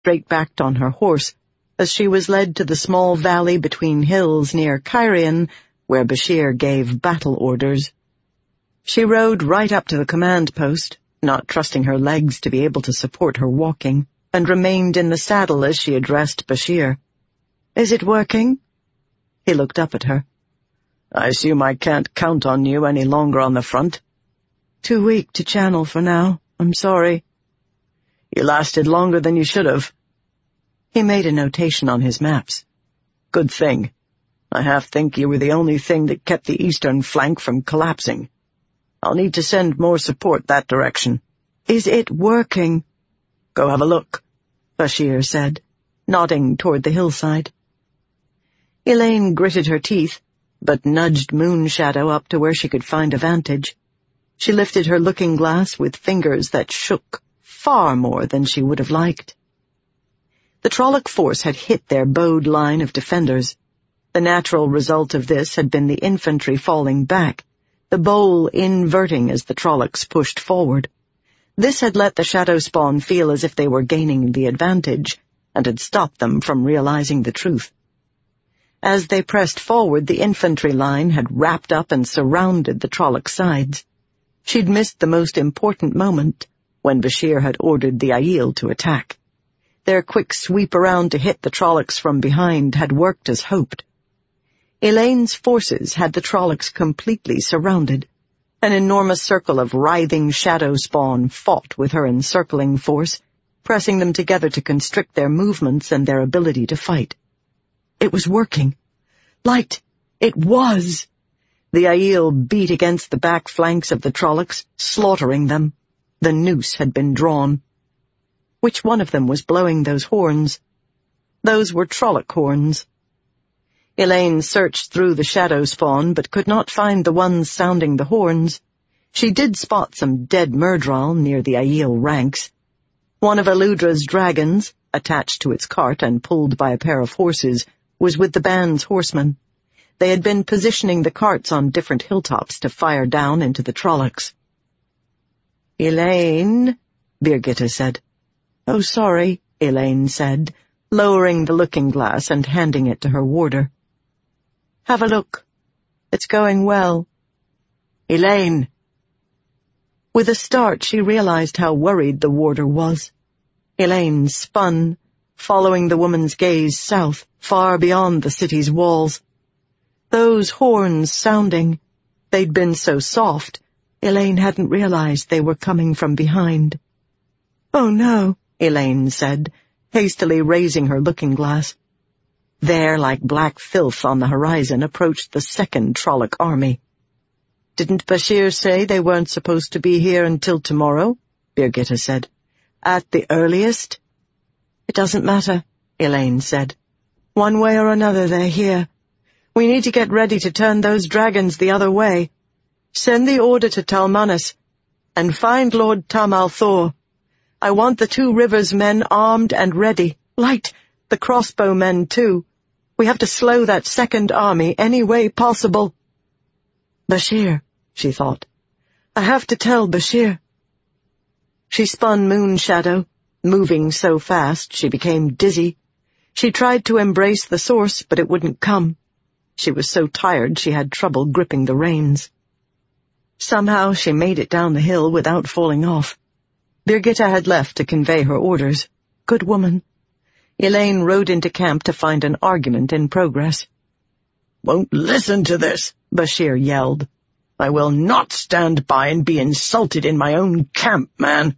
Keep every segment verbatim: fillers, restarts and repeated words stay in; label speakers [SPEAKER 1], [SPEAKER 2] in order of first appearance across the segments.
[SPEAKER 1] straight-backed on her horse, as she was led to the small valley between hills near Cairhien, where Bashir gave battle orders. She rode right up to the command post, not trusting her legs to be able to support her walking, and remained in the saddle as she addressed Bashir. "Is it working?" He looked up at her. "I assume I can't count on you any longer on the front?" "Too weak to channel for now. I'm sorry." "You lasted longer than you should have." He made a notation on his maps. "Good thing. I half think you were the only thing that kept the eastern flank from collapsing. I'll need to send more support that direction." "Is it working?" "Go have a look," Bashir said, nodding toward the hillside. Elaine gritted her teeth, but nudged Moonshadow up to where she could find a vantage. She lifted her looking-glass with fingers that shook far more than she would have liked. The Trolloc force had hit their bowed line of defenders. The natural result of this had been the infantry falling back, the bowl inverting as the Trollocs pushed forward. This had let the Shadow Spawn feel as if they were gaining the advantage, and had stopped them from realizing the truth. As they pressed forward, the infantry line had wrapped up and surrounded the Trolloc sides. She'd missed the most important moment, when Bashir had ordered the Aiel to attack. Their quick sweep around to hit the Trollocs from behind had worked as hoped. Elaine's forces had the Trollocs completely surrounded. An enormous circle of writhing shadow spawn fought with her encircling force, pressing them together to constrict their movements and their ability to fight. It was working. Light! It was! The Aiel beat against the back flanks of the Trollocs, slaughtering them. The noose had been drawn. Which one of them was blowing those horns? Those were Trolloc horns. Elaine searched through the shadow spawn, but could not find the ones sounding the horns. She did spot some dead Myrddraal near the Aiel ranks. One of Eludra's dragons, attached to its cart and pulled by a pair of horses, was with the band's horsemen. They had been positioning the carts on different hilltops to fire down into the Trollocs. "Elaine," Birgitte said. "Oh, sorry," Elaine said, lowering the looking-glass and handing it to her warder. "Have a look. It's going well." "Elaine!" With a start, she realized how worried the warder was. Elaine spun, following the woman's gaze south, far beyond the city's walls. Those horns sounding, they'd been so soft, Elaine hadn't realized they were coming from behind. "Oh, no," Elaine said, hastily raising her looking-glass. There, like black filth on the horizon, approached the second Trolloc army. "Didn't Bashir say they weren't supposed to be here until tomorrow?" Birgitte said. "At the earliest?" "It doesn't matter," Elaine said. "One way or another, they're here. We need to get ready to turn those dragons the other way. Send the order to Talmanas, and find Lord Tam al'Thor. I want the Two Rivers men armed and ready. Light, the crossbow men, too. We have to slow that second army any way possible." "Bashir," she thought. "I have to tell Bashir." She spun Moonshadow, moving so fast she became dizzy. She tried to embrace the source, but it wouldn't come. She was so tired she had trouble gripping the reins. Somehow she made it down the hill without falling off. Birgitte had left to convey her orders. Good woman. Elaine rode into camp to find an argument in progress. "Won't listen to this," Bashir yelled. "I will not stand by and be insulted in my own camp, man."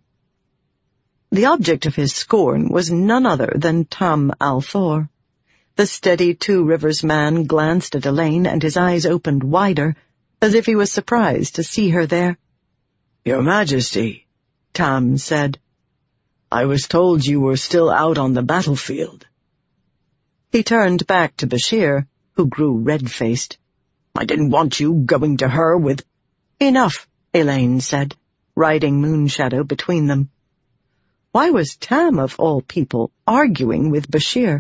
[SPEAKER 1] The object of his scorn was none other than Tam al'Thor. The steady Two Rivers man glanced at Elaine, and his eyes opened wider, as if he was surprised to see her there. "Your Majesty," Tam said, "I was told you were still out on the battlefield." He turned back to Bashir, who grew red-faced. "I didn't want you going to her with—" "Enough," Elaine said, riding Moonshadow between them. Why was Tam, of all people, arguing with Bashir?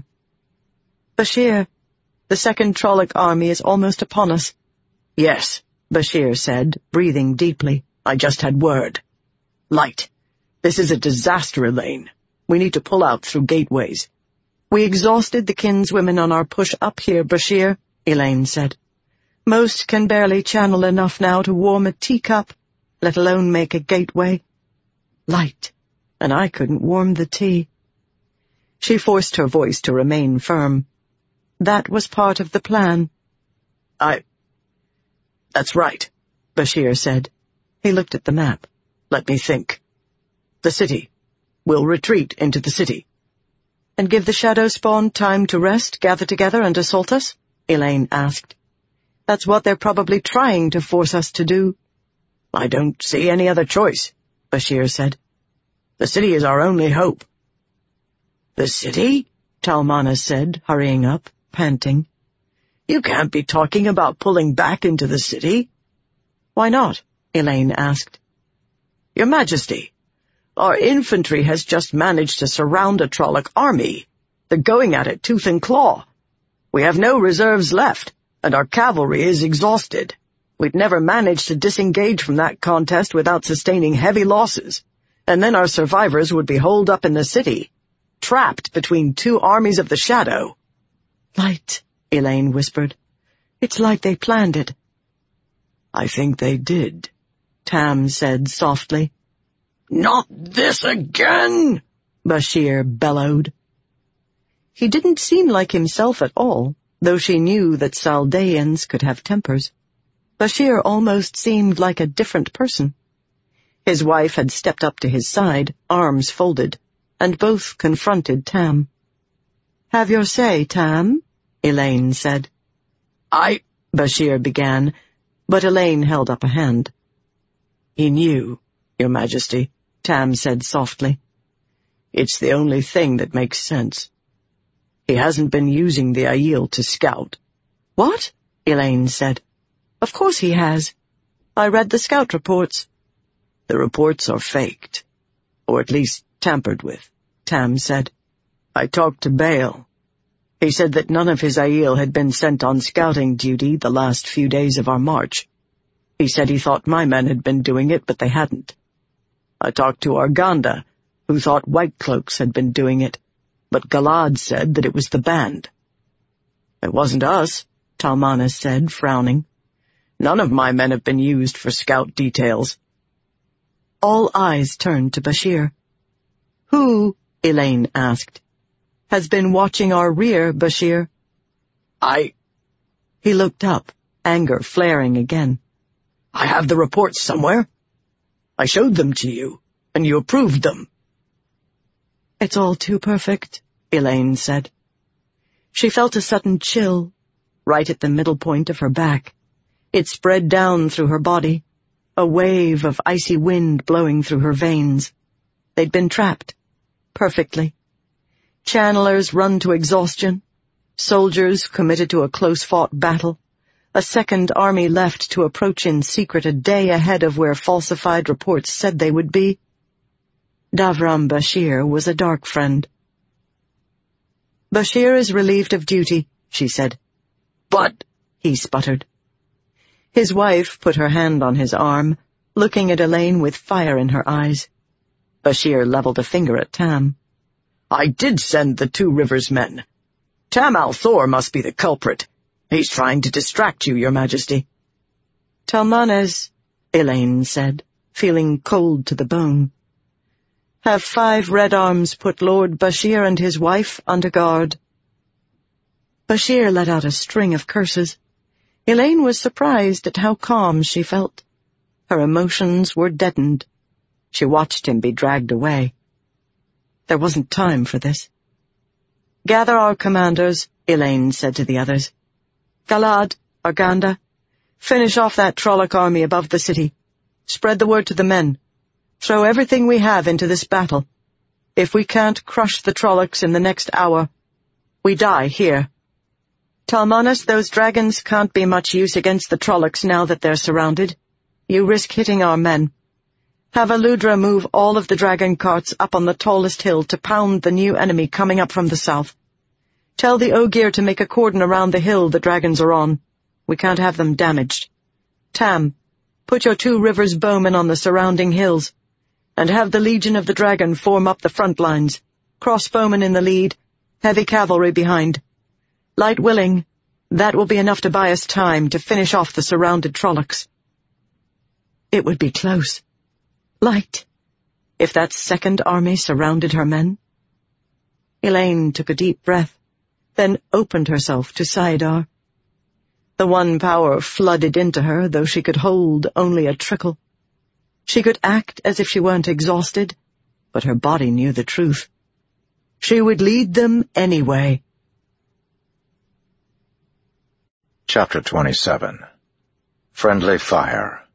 [SPEAKER 1] "Bashir, the second Trolloc army is almost upon us." "Yes," Bashir said, breathing deeply. "I just had word. Light, this is a disaster, Elaine. We need to pull out through gateways. We exhausted the kinswomen on our push up here, Bashir, Elaine said. Most can barely channel enough now to warm a teacup, let alone make a gateway. Light, and I couldn't warm the tea. She forced her voice to remain firm. That was part of the plan. I... That's right, Bashir said. He looked at the map. Let me think. The city. We'll retreat into the city. And give the shadow spawn time to rest, gather together, and assault us? Elaine asked. That's what they're probably trying to force us to do. I don't see any other choice, Bashir said. The city is our only hope. The city? Talmanas said, hurrying up, panting. You can't be talking about pulling back into the city. Why not? Elaine asked. Your Majesty, our infantry has just managed to surround a Trolloc army. They're going at it tooth and claw. We have no reserves left, and our cavalry is exhausted. We'd never manage to disengage from that contest without sustaining heavy losses, and then our survivors would be holed up in the city, trapped between two armies of the shadow. Light, Elaine whispered. It's like they planned it. I think they did, Tam said softly. Not this again, Bashir bellowed. He didn't seem like himself at all, though she knew that Saldeans could have tempers. Bashir almost seemed like a different person. His wife had stepped up to his side, arms folded, and both confronted Tam. Have your say, Tam, Elaine said. I, Bashir began, but Elaine held up a hand. He knew, Your Majesty, Tam said softly. It's the only thing that makes sense. He hasn't been using the Aiel to scout. What? Elaine said. Of course he has. I read the scout reports. The reports are faked, or at least tampered with, Tam said. I talked to Bale. He said that none of his Aiel had been sent on scouting duty the last few days of our march. He said he thought my men had been doing it, but they hadn't. I talked to Arganda, who thought White Cloaks had been doing it, but Galad said that it was the band. It wasn't us, Talmanas said, frowning. None of my men have been used for scout details. All eyes turned to Bashir. Who, Elaine asked, has been watching our rear, Bashir? I... He looked up, anger flaring again. I have the reports somewhere. I showed them to you, and you approved them. It's all too perfect, Elaine said. She felt a sudden chill, right at the middle point of her back. It spread down through her body, a wave of icy wind blowing through her veins. They'd been trapped, perfectly. Channelers run to exhaustion, soldiers committed to a close-fought battle, a second army left to approach in secret a day ahead of where falsified reports said they would be. Davram Bashir was a dark friend. Bashir is relieved of duty, she said. But, he sputtered. His wife put her hand on his arm, looking at Elaine with fire in her eyes. Bashir leveled a finger at Tam. I did send the Two Rivers men. Tam al-Thor must be the culprit. He's trying to distract you, Your Majesty. Talmanas, Elaine said, feeling cold to the bone. Have five Red Arms put Lord Bashir and his wife under guard. Bashir let out a string of curses. Elaine was surprised at how calm she felt. Her emotions were deadened. She watched him be dragged away. There wasn't time for this. Gather our commanders, Elaine said to the others. Galad, Arganda, finish off that Trolloc army above the city. Spread the word to the men. Throw everything we have into this battle. If we can't crush the Trollocs in the next hour, we die here. Talmanas, those dragons can't be much use against the Trollocs now that they're surrounded. You risk hitting our men. Have Aludra move all of the dragon carts up on the tallest hill to pound the new enemy coming up from the south. Tell the Ogier to make a cordon around the hill the dragons are on. We can't have them damaged. Tam, put your Two Rivers bowmen on the surrounding hills, and have the Legion of the Dragon form up the front lines. crossbowmen in the lead, heavy cavalry behind. Light willing, that will be enough to buy us time to finish off the surrounded Trollocs. It would be close. Light, if that second army surrounded her men. Elaine took a deep breath, then opened herself to saidar. The one power flooded into her, though she could hold only a trickle. She could act as if she weren't exhausted, but her body knew the truth. She would lead them anyway.
[SPEAKER 2] Chapter twenty-seven. Friendly Fire.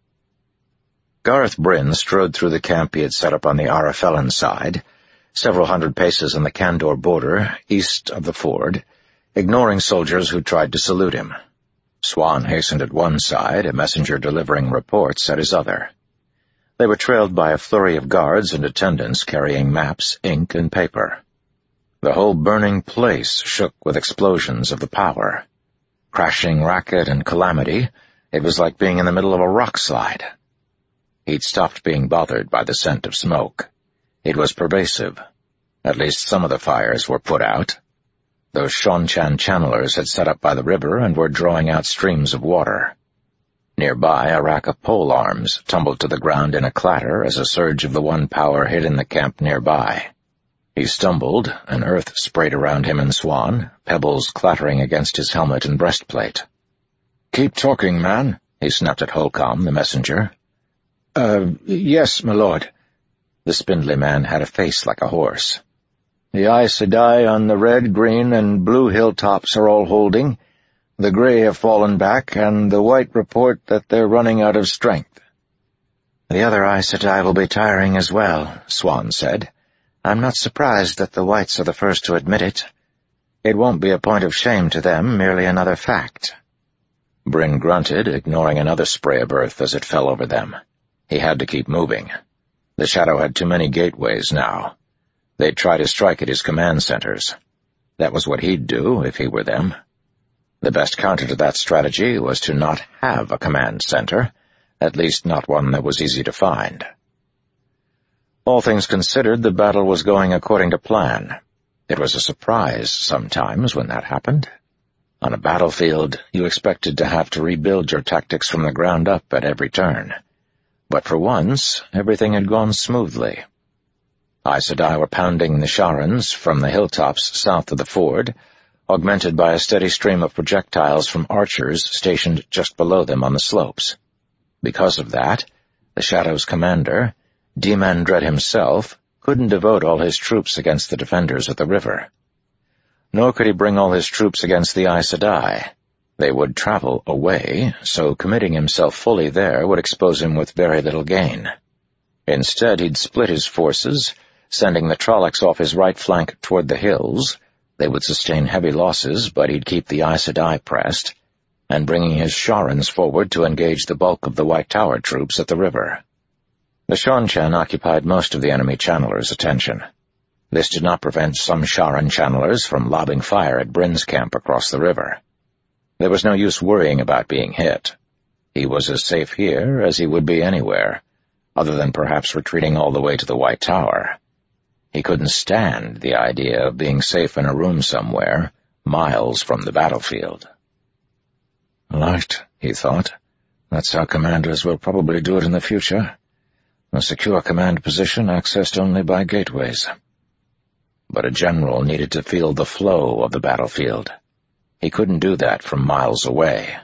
[SPEAKER 2] Gareth Bryn strode through the camp he had set up on the Arafellan side, several hundred paces on the Kandor border, east of the ford, ignoring soldiers who tried to salute him. Swan hastened at one side, a messenger delivering reports at his other. They were trailed by a flurry of guards and attendants carrying maps, ink, and paper. The whole burning place shook with explosions of the power. Crashing racket and calamity, it was like being in the middle of a rock slide. He'd stopped being bothered by the scent of smoke. It was pervasive. At least some of the fires were put out. Those Seanchan channelers had set up by the river and were drawing out streams of water. Nearby, a rack of pole arms tumbled to the ground in a clatter as a surge of the one power hit in the camp nearby. He stumbled, and earth sprayed around him and Swan, pebbles clattering against his helmet and breastplate. "Keep talking, man," he snapped at Holcomb, the messenger. Uh, yes, my lord." The spindly man had a face like a horse. "The Aes Sedai on the red, green, and blue hilltops are all holding. The grey have fallen back, and the white report that they're running out of strength." "The other Aes Sedai will be tiring as well," Swan said. "I'm not surprised that the whites are the first to admit it. It won't be a point of shame to them, merely another fact." Bryn grunted, ignoring another spray of earth as it fell over them. He had to keep moving. The Shadow had too many gateways now. They'd try to strike at his command centers. That was what he'd do if he were them. The best counter to that strategy was to not have a command center, at least not one that was easy to find. All things considered, the battle was going according to plan. It was a surprise sometimes when that happened. On a battlefield, you expected to have to rebuild your tactics from the ground up at every turn. But for once, everything had gone smoothly. Aes Sedai were pounding the Sharans from the hilltops south of the ford, augmented by a steady stream of projectiles from archers stationed just below them on the slopes. Because of that, the Shadow's commander, Demon Dread himself, couldn't devote all his troops against the defenders of the river. Nor could he bring all his troops against the Aes Sedai. They would travel away, so committing himself fully there would expose him with very little gain. Instead, he'd split his forces, sending the Trollocs off his right flank toward the hills. They would sustain heavy losses, but he'd keep the Aes Sedai pressed, and bringing his Sharans forward to engage the bulk of the White Tower troops at the river. The Seanchan occupied most of the enemy channelers' attention. This did not prevent some Sharan channelers from lobbing fire at Bryn's camp across the river. There was no use worrying about being hit. He was as safe here as he would be anywhere, other than perhaps retreating all the way to the White Tower. He couldn't stand the idea of being safe in a room somewhere, miles from the battlefield. Light, he thought. That's how commanders will probably do it in the future. A secure command position accessed only by gateways. But a general needed to feel the flow of the battlefield. He couldn't do that from miles away.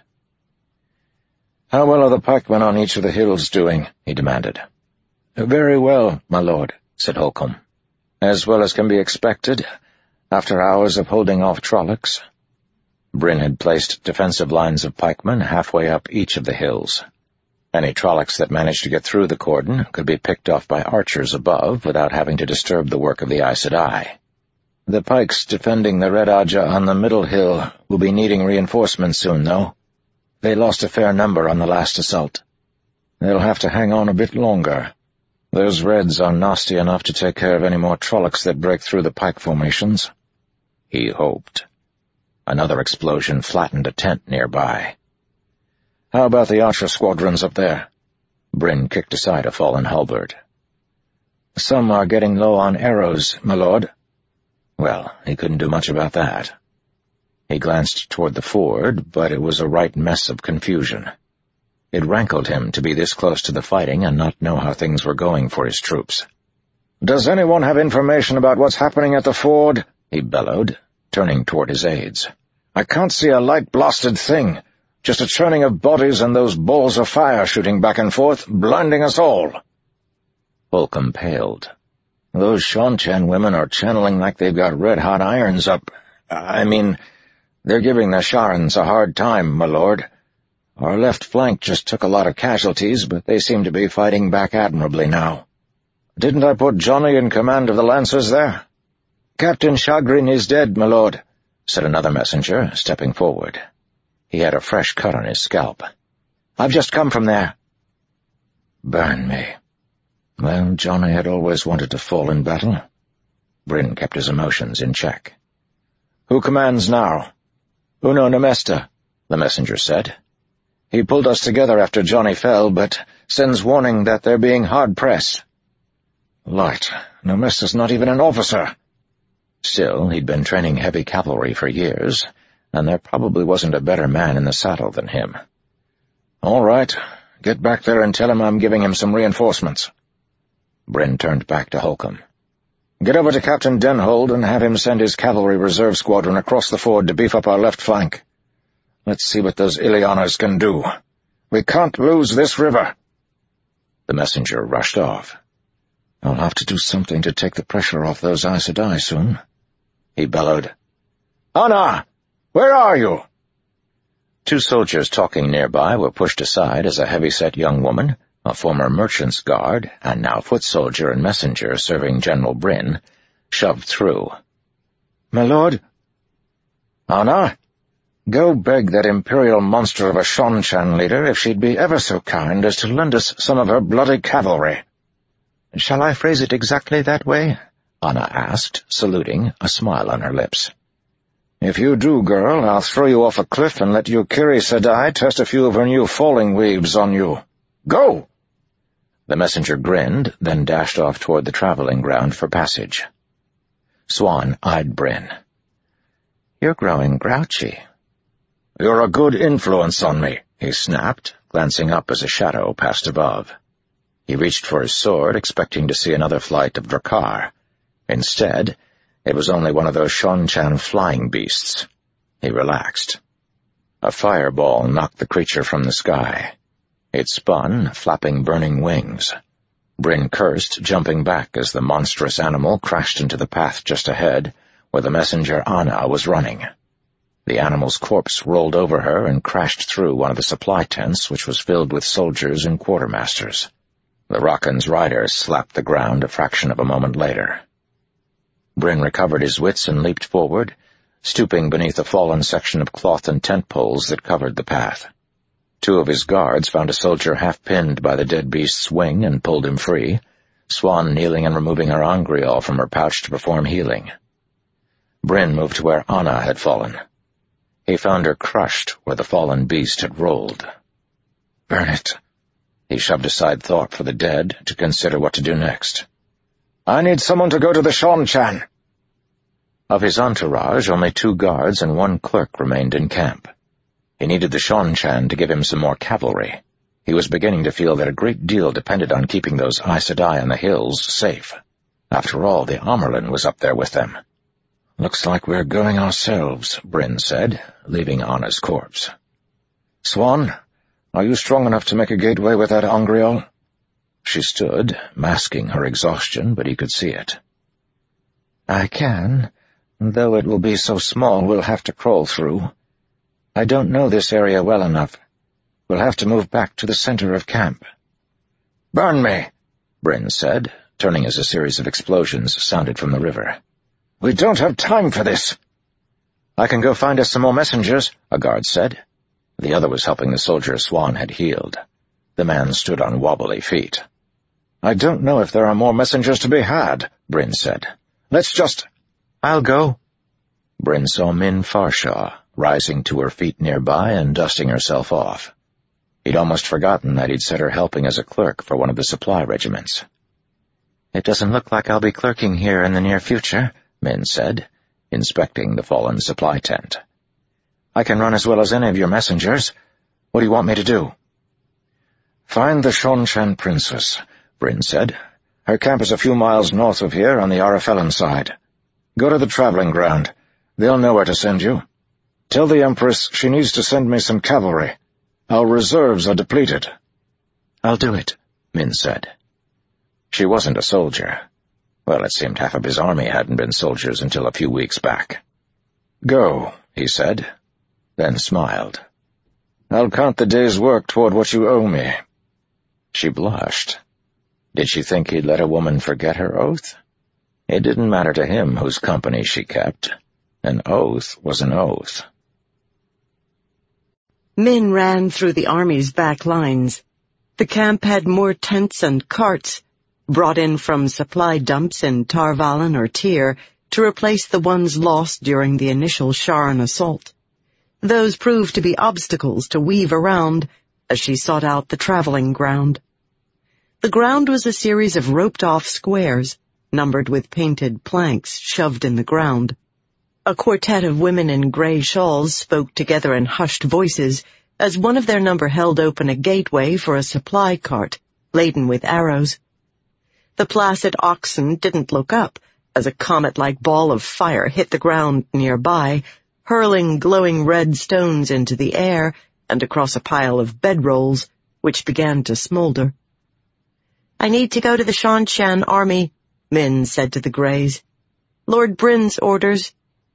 [SPEAKER 2] "How well are the pikemen on each of the hills doing?" he demanded. "Very well, my lord," said Holcomb. "As well as can be expected, after hours of holding off Trollocs." Bryn had placed defensive lines of pikemen halfway up each of the hills. Any Trollocs that managed to get through the cordon could be picked off by archers above without having to disturb the work of the Aes Sedai. "The pikes defending the Red Aja on the middle hill will be needing reinforcements soon, though. They lost a fair number on the last assault. They'll have to hang on a bit longer. Those Reds are nasty enough to take care of any more Trollocs that break through the pike formations." He hoped. Another explosion flattened a tent nearby. "How about the archer squadrons up there?" Bryn kicked aside a fallen halberd. "Some are getting low on arrows, my lord," Well, he couldn't do much about that. He glanced toward the ford, but it was a right mess of confusion. It rankled him to be this close to the fighting and not know how things were going for his troops. "Does anyone have information about what's happening at the ford?" he bellowed, turning toward his aides. "I can't see a light-blasted thing. Just a churning of bodies and those balls of fire shooting back and forth, blinding us all." Holcomb paled. "Those Shan-Chan women are channeling like they've got red-hot irons up. I mean, they're giving the Sharans a hard time, my lord. Our left flank just took a lot of casualties, but they seem to be fighting back admirably now." "Didn't I put Johnny in command of the Lancers there?" "Captain Chagrin is dead, my lord," said another messenger, stepping forward. He had a fresh cut on his scalp. "I've just come from there." Burn me. Well, Johnny had always wanted to fall in battle. Bryn kept his emotions in check. "Who commands now?" "Uno Nemesta," the messenger said. "He pulled us together after Johnny fell, but sends warning that they're being hard-pressed." Light, Nemesta's not even an officer. Still, he'd been training heavy cavalry for years, and there probably wasn't a better man in the saddle than him. "All right, get back there and tell him I'm giving him some reinforcements." Bryn turned back to Holcomb. "Get over to Captain Denhold and have him send his cavalry reserve squadron across the ford to beef up our left flank. Let's see what those Ilianas can do. We can't lose this river." The messenger rushed off. "I'll have to do something to take the pressure off those Aes Sedai soon," he bellowed. "Anna! Where are you?" Two soldiers talking nearby were pushed aside as a heavy-set young woman, a former merchant's guard and now foot soldier and messenger serving General Bryn, shoved through. "My lord?" "Anna, go beg that imperial monster of a Shan-Chan leader if she'd be ever so kind as to lend us some of her bloody cavalry." "Shall I phrase it exactly that way?" Anna asked, saluting, a smile on her lips. "If you do, girl, I'll throw you off a cliff and let Yukiri Sedai test a few of her new falling weaves on you. Go!" The messenger grinned, then dashed off toward the traveling ground for passage. Swan eyed Bryn. "You're growing grouchy." "You're a good influence on me," he snapped, glancing up as a shadow passed above. He reached for his sword, expecting to see another flight of Drakkar. Instead, it was only one of those Shan-Chan flying beasts. He relaxed. A fireball knocked the creature from the sky. It spun, flapping burning wings. Bryn cursed, jumping back as the monstrous animal crashed into the path just ahead, where the messenger Anna was running. The animal's corpse rolled over her and crashed through one of the supply tents, which was filled with soldiers and quartermasters. The Rockin's rider slapped the ground a fraction of a moment later. Bryn recovered his wits and leaped forward, stooping beneath a fallen section of cloth and tent poles that covered the path. Two of his guards found a soldier half-pinned by the dead beast's wing and pulled him free, Swan kneeling and removing her angreal from her pouch to perform healing. Bryn moved to where Anna had fallen. He found her crushed where the fallen beast had rolled. Burn it. He shoved aside thought for the dead to consider what to do next. "I need someone to go to the Shan-Chan." Of his entourage, only two guards and one clerk remained in camp. He needed the Shan-Chan to give him some more cavalry. He was beginning to feel that a great deal depended on keeping those Aes Sedai on the hills safe. After all, the Amyrlin was up there with them. "Looks like we're going ourselves," Bryn said, leaving Anna's corpse. "Swan, are you strong enough to make a gateway with that angreal?" She stood, masking her exhaustion, but he could see it. "I can, though it will be so small we'll have to crawl through. I don't know this area well enough. We'll have to move back to the center of camp." "Burn me," Bryn said, turning as a series of explosions sounded from the river. "We don't have time for this." "I can go find us some more messengers," a guard said. The other was helping the soldier Swan had healed. The man stood on wobbly feet. "I don't know if there are more messengers to be had," Bryn said. "Let's just—" "I'll go." Bryn saw Min Farshaw, rising to her feet nearby and dusting herself off. He'd almost forgotten that he'd set her helping as a clerk for one of the supply regiments. "It doesn't look like I'll be clerking here in the near future," Min said, inspecting the fallen supply tent. "I can run as well as any of your messengers. What do you want me to do?" "Find the Shanshan princess," Bryn said. "Her camp is a few miles north of here on the Araphellan side. Go to the traveling ground. They'll know where to send you. Tell the Empress she needs to send me some cavalry. Our reserves are depleted." "I'll do it," Min said. She wasn't a soldier. Well, it seemed half of his army hadn't been soldiers until a few weeks back. "Go," he said, then smiled. "I'll count the day's work toward what you owe me." She blushed. Did she think he'd let a woman forget her oath? It didn't matter to him whose company she kept. An oath was an oath.
[SPEAKER 1] Min ran through the army's back lines. The camp had more tents and carts, brought in from supply dumps in Tar Valon or Tyr, to replace the ones lost during the initial Sharran assault. Those proved to be obstacles to weave around as she sought out the traveling ground. The ground was a series of roped-off squares, numbered with painted planks shoved in the ground. A quartet of women in gray shawls spoke together in hushed voices as one of their number held open a gateway for a supply cart, laden with arrows. The placid oxen didn't look up as a comet-like ball of fire hit the ground nearby, hurling glowing red stones into the air and across a pile of bedrolls, which began to smolder. "I need to go to the Shanshan army," Min said to the Greys. "Lord Bryn's orders."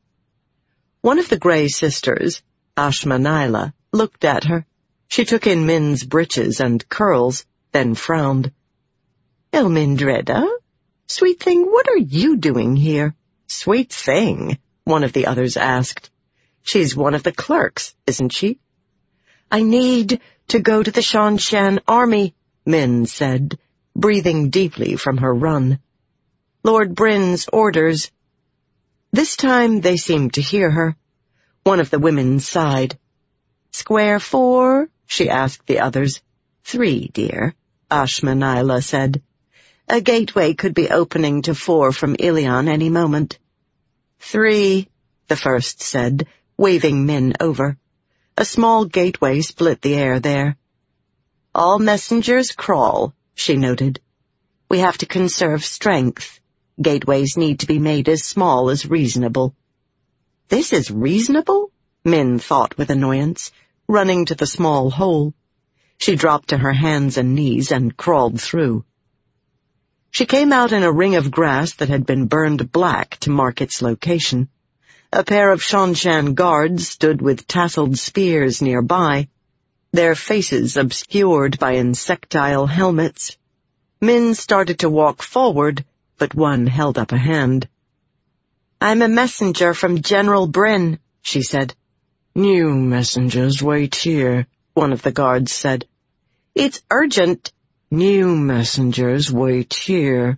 [SPEAKER 1] One of the Grey sisters, Ashmanila, looked at her. She took in Min's breeches and curls, then frowned. "Elmindreda? Sweet thing, what are you doing here?" "Sweet thing?" one of the others asked. "She's one of the clerks, isn't she?" "I need to go to the Shanshan army," Min said, breathing deeply from her run. "Lord Bryn's orders." This time they seemed to hear her. One of the women sighed. "Square four?" she asked the others. "Three, dear," Ashmanila said. "A gateway could be opening to four from Ilion any moment." "Three," the first said, waving Min over. A small gateway split the air there. "All messengers crawl," she noted. "We have to conserve strength. Gateways need to be made as small as reasonable." "This is reasonable?" Min thought with annoyance, running to the small hole. She dropped to her hands and knees and crawled through. She came out in a ring of grass that had been burned black to mark its location. A pair of Shanshan guards stood with tasseled spears nearby, their faces obscured by insectile helmets. Min started to walk forward, but one held up a hand. "I'm a messenger from General Bryn," she said. "New messengers wait here," one of the guards said. "It's urgent." "New messengers wait here."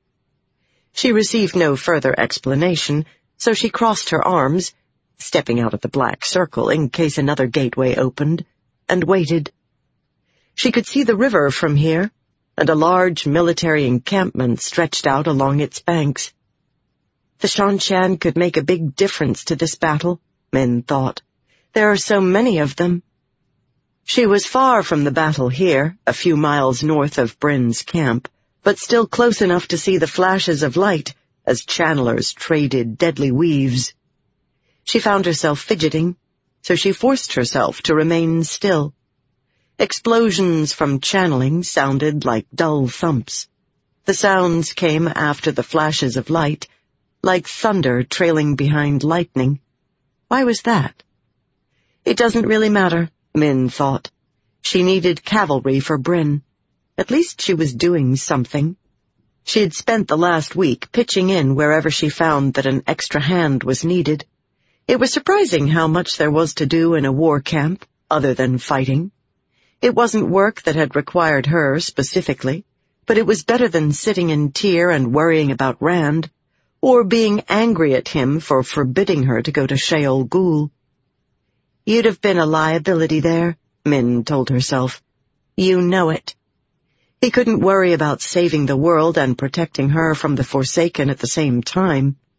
[SPEAKER 1] She received no further explanation, so she crossed her arms, stepping out of the black circle in case another gateway opened, and waited. She could see the river from here, and a large military encampment stretched out along its banks. The Shanshan could make a big difference to this battle, Min thought. There are so many of them. She was far from the battle here, a few miles north of Bryn's camp, but still close enough to see the flashes of light as channelers traded deadly weaves. She found herself fidgeting, so she forced herself to remain still. Explosions from channeling sounded like dull thumps. The sounds came after the flashes of light, like thunder trailing behind lightning. Why was that? It doesn't really matter, Min thought. She needed cavalry for Bryn. At least she was doing something. She had spent the last week pitching in wherever she found that an extra hand was needed. It was surprising how much there was to do in a war camp, other than fighting. It wasn't work that had required her specifically, but it was better than sitting in Tyr and worrying about Rand, or being angry at him for forbidding her to go to Sheol Ghul. "You'd have been a liability there," Min told herself. "You know it." He couldn't worry about saving the world and protecting her from the Forsaken at the same time.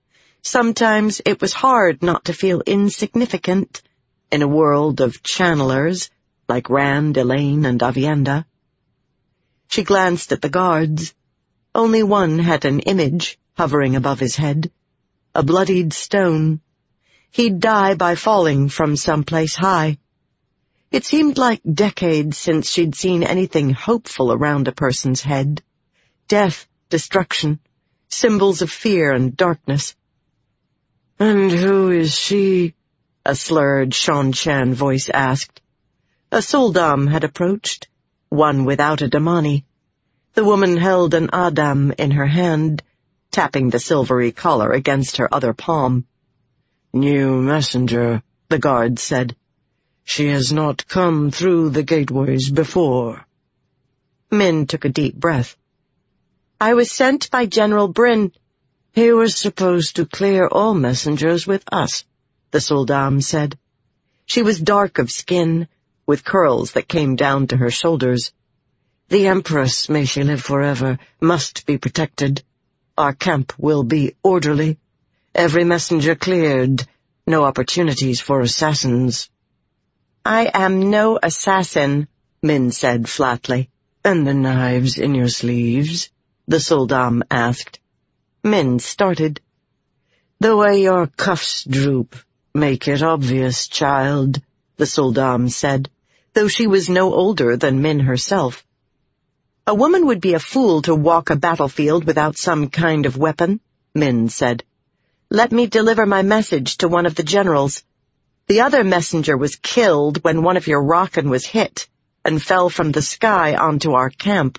[SPEAKER 1] Sometimes it was hard not to feel insignificant in a world of channelers like Rand, Elaine, and Avienda. She glanced at the guards. Only one had an image hovering above his head, a bloodied stone. He'd die by falling from someplace high. It seemed like decades since she'd seen anything hopeful around a person's head. Death, destruction, symbols of fear and darkness. "And who is she?" a slurred Seanchan voice asked. A Suldam had approached, one without a damani. The woman held an Adam in her hand, tapping the silvery collar against her other palm. "New messenger," the guard said. "She has not come through the gateways before." Min took a deep breath. "I was sent by General Bryn." "He was supposed to clear all messengers with us," the Suldam said. She was dark of skin, with curls that came down to her shoulders. "The Empress, may she live forever, must be protected. Our camp will be orderly. Every messenger cleared. No opportunities for assassins." "I am no assassin," Min said flatly. "And the knives in your sleeves?" the Suldam asked. Min started. "The way your cuffs droop. Make it obvious, child," the Suldam said, though she was no older than Min herself. "A woman would be a fool to walk a battlefield without some kind of weapon," Min said. "Let me deliver my message to one of the generals. The other messenger was killed when one of your Rakan was hit and fell from the sky onto our camp."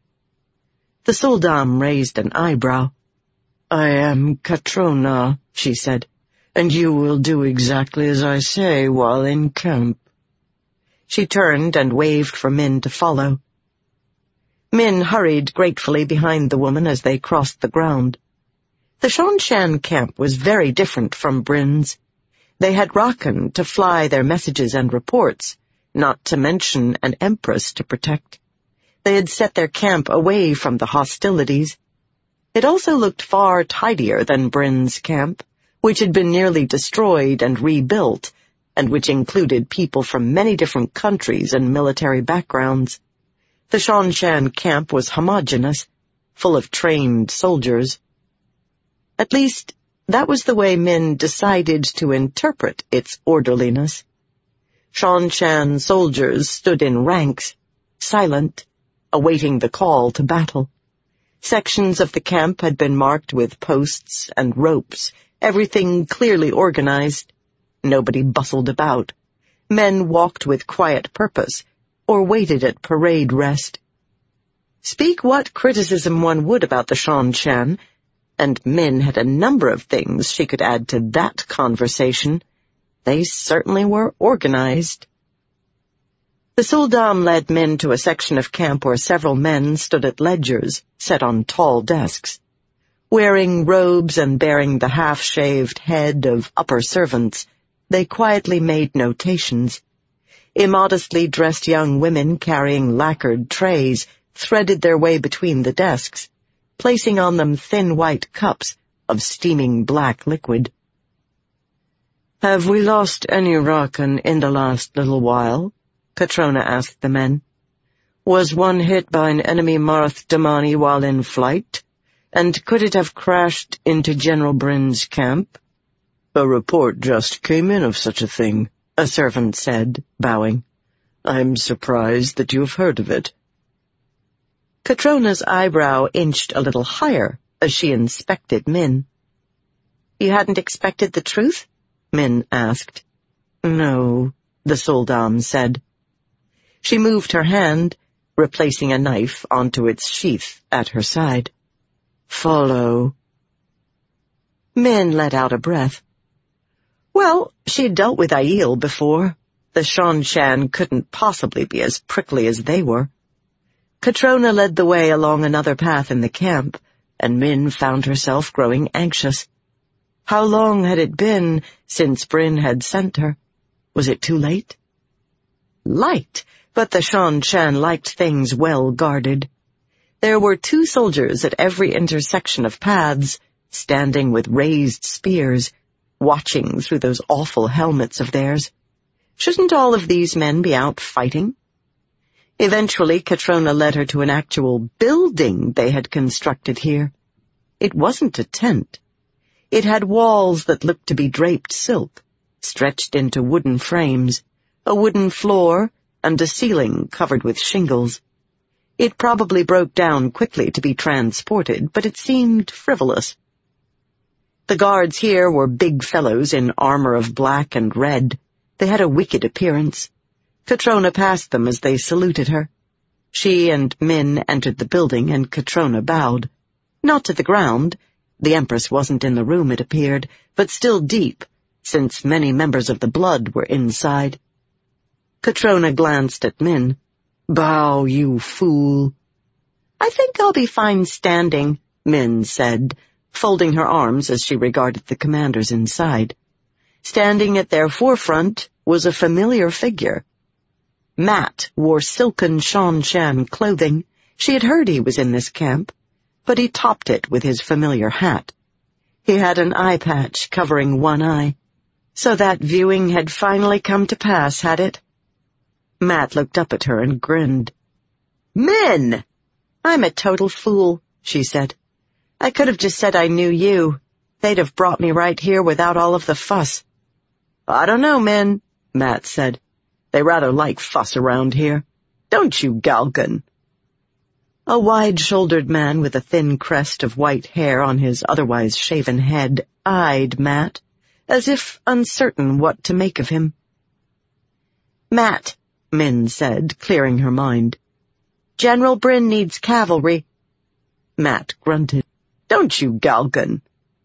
[SPEAKER 1] The Suldam raised an eyebrow. "I am Catrona," she said, "and you will do exactly as I say while in camp." She turned and waved for Min to follow. Min hurried gratefully behind the woman as they crossed the ground. The Seanchan camp was very different from Bryn's. They had Rakan to fly their messages and reports, not to mention an empress to protect. They had set their camp away from the hostilities. It also looked far tidier than Bryn's camp, which had been nearly destroyed and rebuilt, and which included people from many different countries and military backgrounds. The Seanchan camp was homogeneous, full of trained soldiers. At least, that was the way Min decided to interpret its orderliness. Seanchan soldiers stood in ranks, silent, awaiting the call to battle. Sections of the camp had been marked with posts and ropes, everything clearly organized. Nobody bustled about. Men walked with quiet purpose, or waited at parade rest. Speak what criticism one would about the Seanchan, and Min had a number of things she could add to that conversation. They certainly were organized. The Suldam led Min to a section of camp where several men stood at ledgers, set on tall desks. Wearing robes and bearing the half-shaved head of upper servants, they quietly made notations. Immodestly dressed young women carrying lacquered trays threaded their way between the desks, placing on them thin white cups of steaming black liquid. "Have we lost any Rakan in the last little while?" Catrona asked the men. "Was one hit by an enemy Marth Damani while in flight? And could it have crashed into General Bryn's camp?" "A report just came in of such a thing," a servant said, bowing. "I'm surprised that you've heard of it." Catrona's eyebrow inched a little higher as she inspected Min. "You hadn't expected the truth?" Min asked. "No," the Suldam said. She moved her hand, replacing a knife onto its sheath at her side. "Follow." Min let out a breath. Well, she'd dealt with Aiel before. The Seanchan couldn't possibly be as prickly as they were. Catrona led the way along another path in the camp, and Min found herself growing anxious. How long had it been since Bryn had sent her? Was it too late? Light, but the Seanchan liked things well guarded. There were two soldiers at every intersection of paths, standing with raised spears, watching through those awful helmets of theirs. Shouldn't all of these men be out fighting? Eventually, Catrona led her to an actual building they had constructed here. It wasn't a tent. It had walls that looked to be draped silk, stretched into wooden frames, a wooden floor, and a ceiling covered with shingles. It probably broke down quickly to be transported, but it seemed frivolous. The guards here were big fellows in armor of black and red. They had a wicked appearance. Catrona passed them as they saluted her. She and Min entered the building, and Catrona bowed. Not to the ground. The Empress wasn't in the room, it appeared, but still deep, since many members of the Blood were inside. Catrona glanced at Min. "Bow, you fool." "I think I'll be fine standing," Min said, folding her arms as she regarded the commanders inside. Standing at their forefront was a familiar figure. Matt wore silken Shan-Shan clothing. She had heard he was in this camp, but he topped it with his familiar hat. He had an eye patch covering one eye. So that viewing had finally come to pass, had it? Matt looked up at her and grinned. "Min! I'm a total fool," she said. "I could have just said I knew you. They'd have brought me right here without all of the fuss." "I don't know, Min," Matt said. "They rather like fuss around here. Don't you, Galgun?" A wide-shouldered man with a thin crest of white hair on his otherwise shaven head eyed Matt, as if uncertain what to make of him. "Matt," Min said, clearing her mind. "General Bryn needs cavalry." Matt grunted. "Don't you, Galgun?"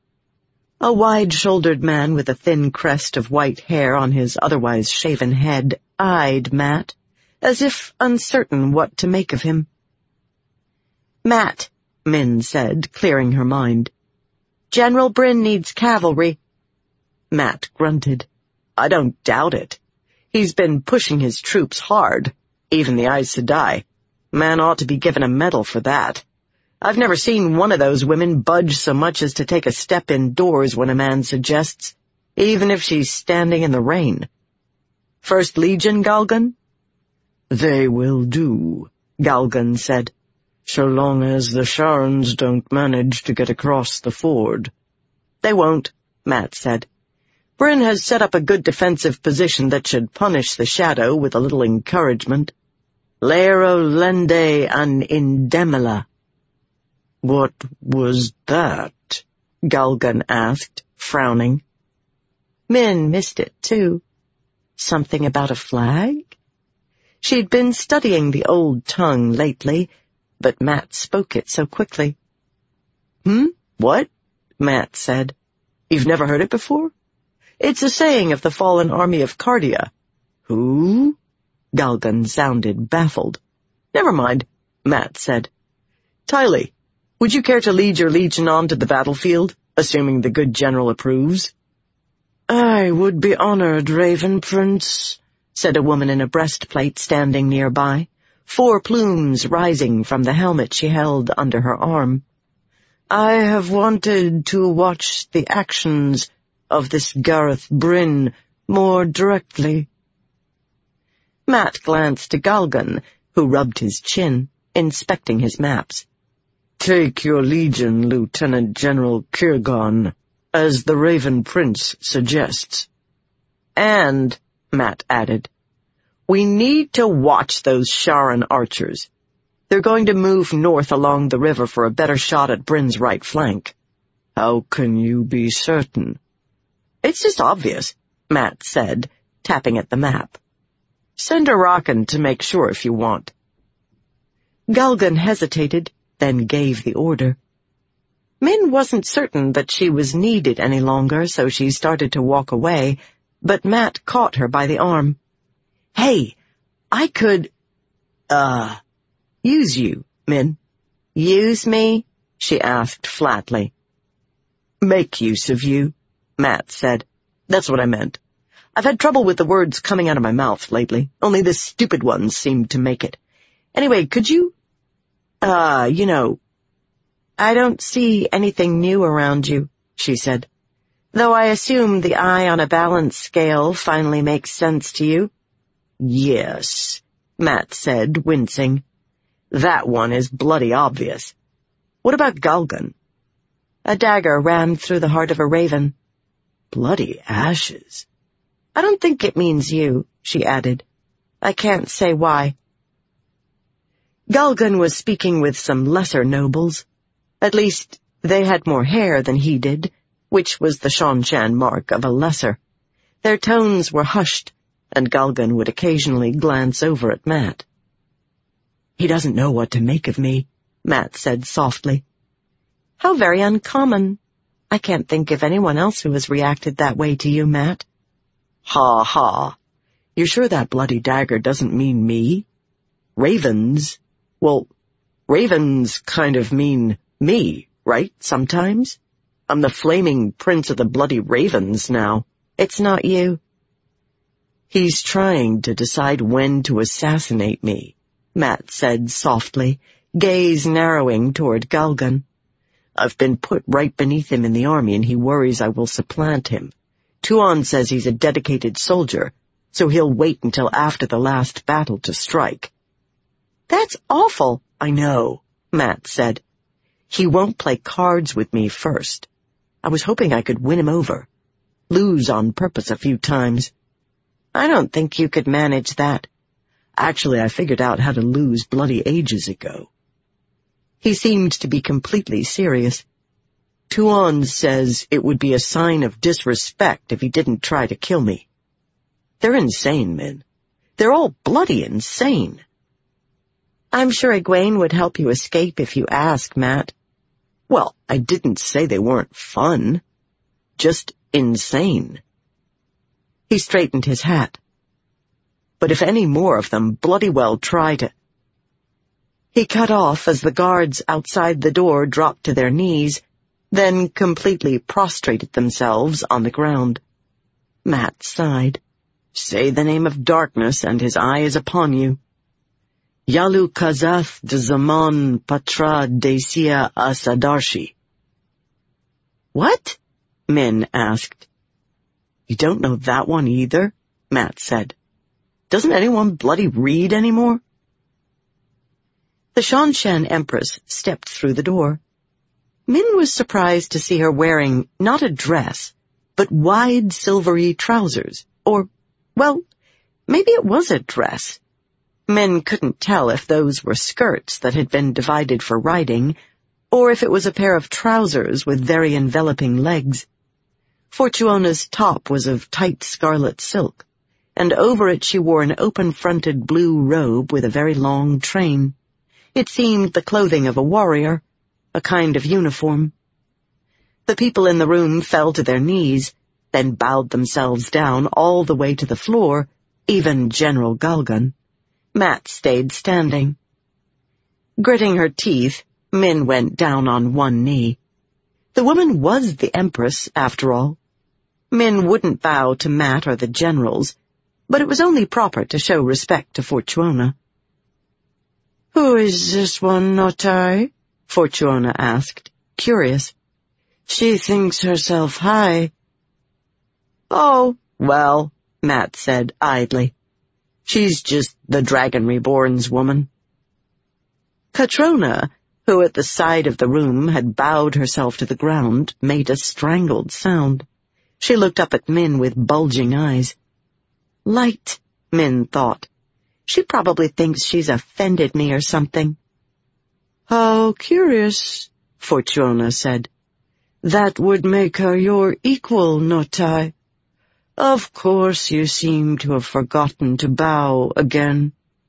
[SPEAKER 1] A wide-shouldered man with a thin crest of white hair on his otherwise shaven head eyed Matt, as if uncertain what to make of him. "Matt," Min said, clearing her mind. "General Bryn needs cavalry." Matt grunted. "I don't doubt it. He's been pushing his troops hard, even the Aes Sedai. Man ought to be given a medal for that. I've never seen one of those women budge so much as to take a step indoors when a man suggests, even if she's standing in the rain. First Legion, Galgun?" "They will do," Galgun said, "so long as the Sharans don't manage to get across the ford." "They won't," Matt said. "Bryn has set up a good defensive position that should punish the Shadow with a little encouragement. Lero lende an indemila." "What was that?" Galgun asked, frowning. Min missed it, too. Something about a flag? She'd been studying the old tongue lately, but Matt spoke it so quickly. "Hmm? What?" Matt said. "You've never heard it before? It's a saying of the fallen army of Cardia." "Who?" Galgun sounded baffled. "Never mind," Matt said. "Tylee, would you care to lead your legion on to the battlefield, assuming the good general approves?" "I would be honored, Raven Prince," said a woman in a breastplate standing nearby, four plumes rising from the helmet she held under her arm. "I have wanted to watch the actions of this Gareth Bryn more directly." Matt glanced to Galgun, who rubbed his chin, inspecting his maps. "Take your legion, Lieutenant General Kirgon, as the Raven Prince suggests." "And," Matt added, "we need to watch those Sharan archers. They're going to move north along the river for a better shot at Bryn's right flank." "How can you be certain?" "It's just obvious," Matt said, tapping at the map. "Send a Rockin to make sure if you want." Galgun hesitated, then gave the order. Min wasn't certain that she was needed any longer, so she started to walk away, but Matt caught her by the arm. "Hey, I could, uh, use you, Min." "Use me?" she asked flatly. "Make use of you," Matt said. "That's what I meant. I've had trouble with the words coming out of my mouth lately. Only the stupid ones seem to make it. Anyway, could you, uh, you know, I don't see anything new around you, she said. Though I assume the eye on a balance scale finally makes sense to you. Yes, Matt said, wincing. That one is bloody obvious. What about Galgun? A dagger ran through the heart of a raven. Bloody ashes. I don't think it means you, she added. I can't say why. Galgun was speaking with some lesser nobles. At least, they had more hair than he did, which was the Seanchan mark of a lesser. Their tones were hushed, and Galgun would occasionally glance over at Matt. He doesn't know what to make of me, Matt said softly. How very uncommon. I can't think of anyone else who has reacted that way to you, Matt. Ha ha. You're sure that bloody dagger doesn't mean me? Ravens, well, ravens kind of mean me, right, sometimes? I'm the flaming prince of the bloody ravens now. It's not you. He's trying to decide when to assassinate me, Matt said softly, gaze narrowing toward Galgun. I've been put right beneath him in the army, and he worries I will supplant him. Tuon says he's a dedicated soldier, so he'll wait until after the last battle to strike. That's awful. I know, Matt said. He won't play cards with me first. I was hoping I could win him over. Lose on purpose a few times. I don't think you could manage that. Actually, I figured out how to lose bloody ages ago. He seemed to be completely serious. Tuon says it would be a sign of disrespect if he didn't try to kill me. They're insane, men. They're all bloody insane. I'm sure Egwene would help you escape if you ask, Matt. Well, I didn't say they weren't fun. Just insane. He straightened his hat. But if any more of them bloody well try to... He cut off as the guards outside the door dropped to their knees, then completely prostrated themselves on the ground. Matt sighed. Say the name of darkness, and his eye is upon you. Yalu Kazath de Zaman Patra Desia Asadarshi. What? Min asked. You don't know that one either? Matt said. Doesn't anyone bloody read anymore? The Seanchan Empress stepped through the door. Min was surprised to see her wearing not a dress, but wide silvery trousers, or, well, maybe it was a dress. Min couldn't tell if those were skirts that had been divided for riding, or if it was a pair of trousers with very enveloping legs. Fortuna's top was of tight scarlet silk, and over it she wore an open-fronted blue robe with a very long train. It seemed the clothing of a warrior, a kind of uniform. The people in the room fell to their knees, then bowed themselves down all the way to the floor, even General Galgun. Matt stayed standing. Gritting her teeth, Min went down on one knee. The woman was the Empress, after all. Min wouldn't bow to Matt or the generals, but it was only proper to show respect to Fortuna. Who is this one, not I? Fortuna asked, curious. She thinks herself high. Oh, well, Matt said idly. She's just the Dragon Reborn's woman. Catrona, who at the side of the room had bowed herself to the ground, made a strangled sound. She looked up at Min with bulging eyes. Light, Min thought. She probably thinks she's offended me or something. How curious, Fortuna said. That would make her your equal, not I? Of course you seem to have forgotten to bow again.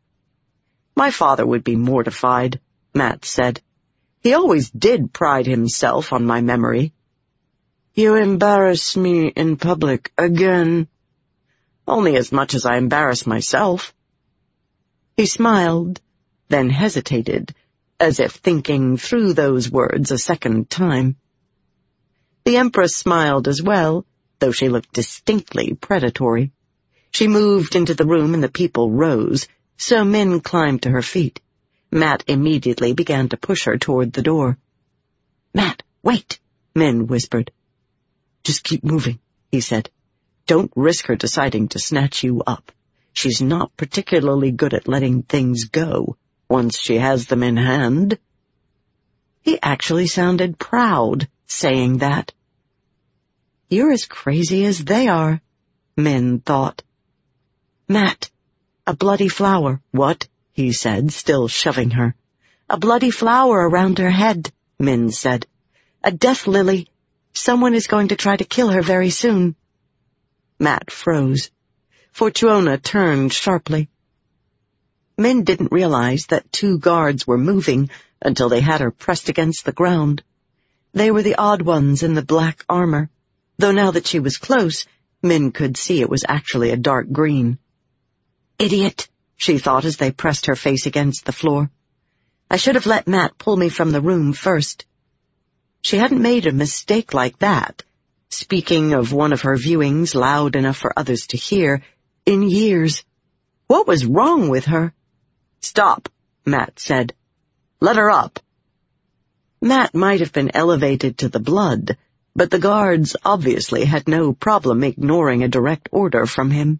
[SPEAKER 1] My father would be mortified, Matt said. He always did pride himself on my memory. You embarrass me in public again. Only as much as I embarrass myself. He smiled, then hesitated, as if thinking through those words a second time. The Empress smiled as well, though she looked distinctly predatory. She moved into the room and the people rose, so Min climbed to her feet. Matt immediately began to push her toward the door. Matt, wait, Min whispered. Just keep moving, he said. Don't risk her deciding to snatch you up. She's not particularly good at letting things go once she has them in hand. He actually sounded proud saying that. You're as crazy as they are, Min thought. Matt, a bloody flower. What? He said, still shoving her. A bloody flower around her head, Min said. A death lily. Someone is going to try to kill her very soon. Matt froze. Fortuona turned sharply. Min didn't realize that two guards were moving until they had her pressed against the ground. They were the odd ones in the black armor, though now that she was close, Min could see it was actually a dark green. Idiot, she thought as they pressed her face against the floor. I should have let Matt pull me from the room first. She hadn't made a mistake like that, speaking of one of her viewings loud enough for others to hear, in years. What was wrong with her? Stop, Matt said. Let her up. Matt might have been elevated to the blood, but the guards obviously had no problem ignoring a direct order from him.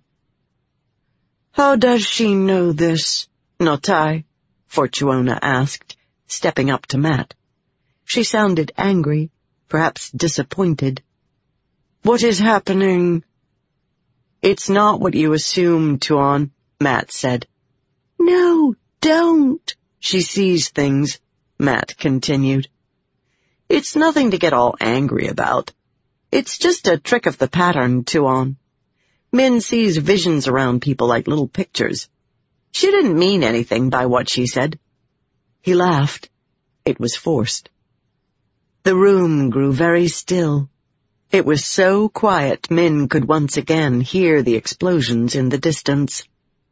[SPEAKER 1] How does she know this, Notai? Fortuona asked, stepping up to Matt. She sounded angry, perhaps disappointed. What is happening? It's not what you assume, Tuon, Matt said. No, don't. She sees things, Matt continued. It's nothing to get all angry about. It's just a trick of the pattern, Tuon. Min sees visions around people like little pictures. She didn't mean anything by what she said. He laughed. It was forced. The room grew very still. It was so quiet Min could once again hear the explosions in the distance.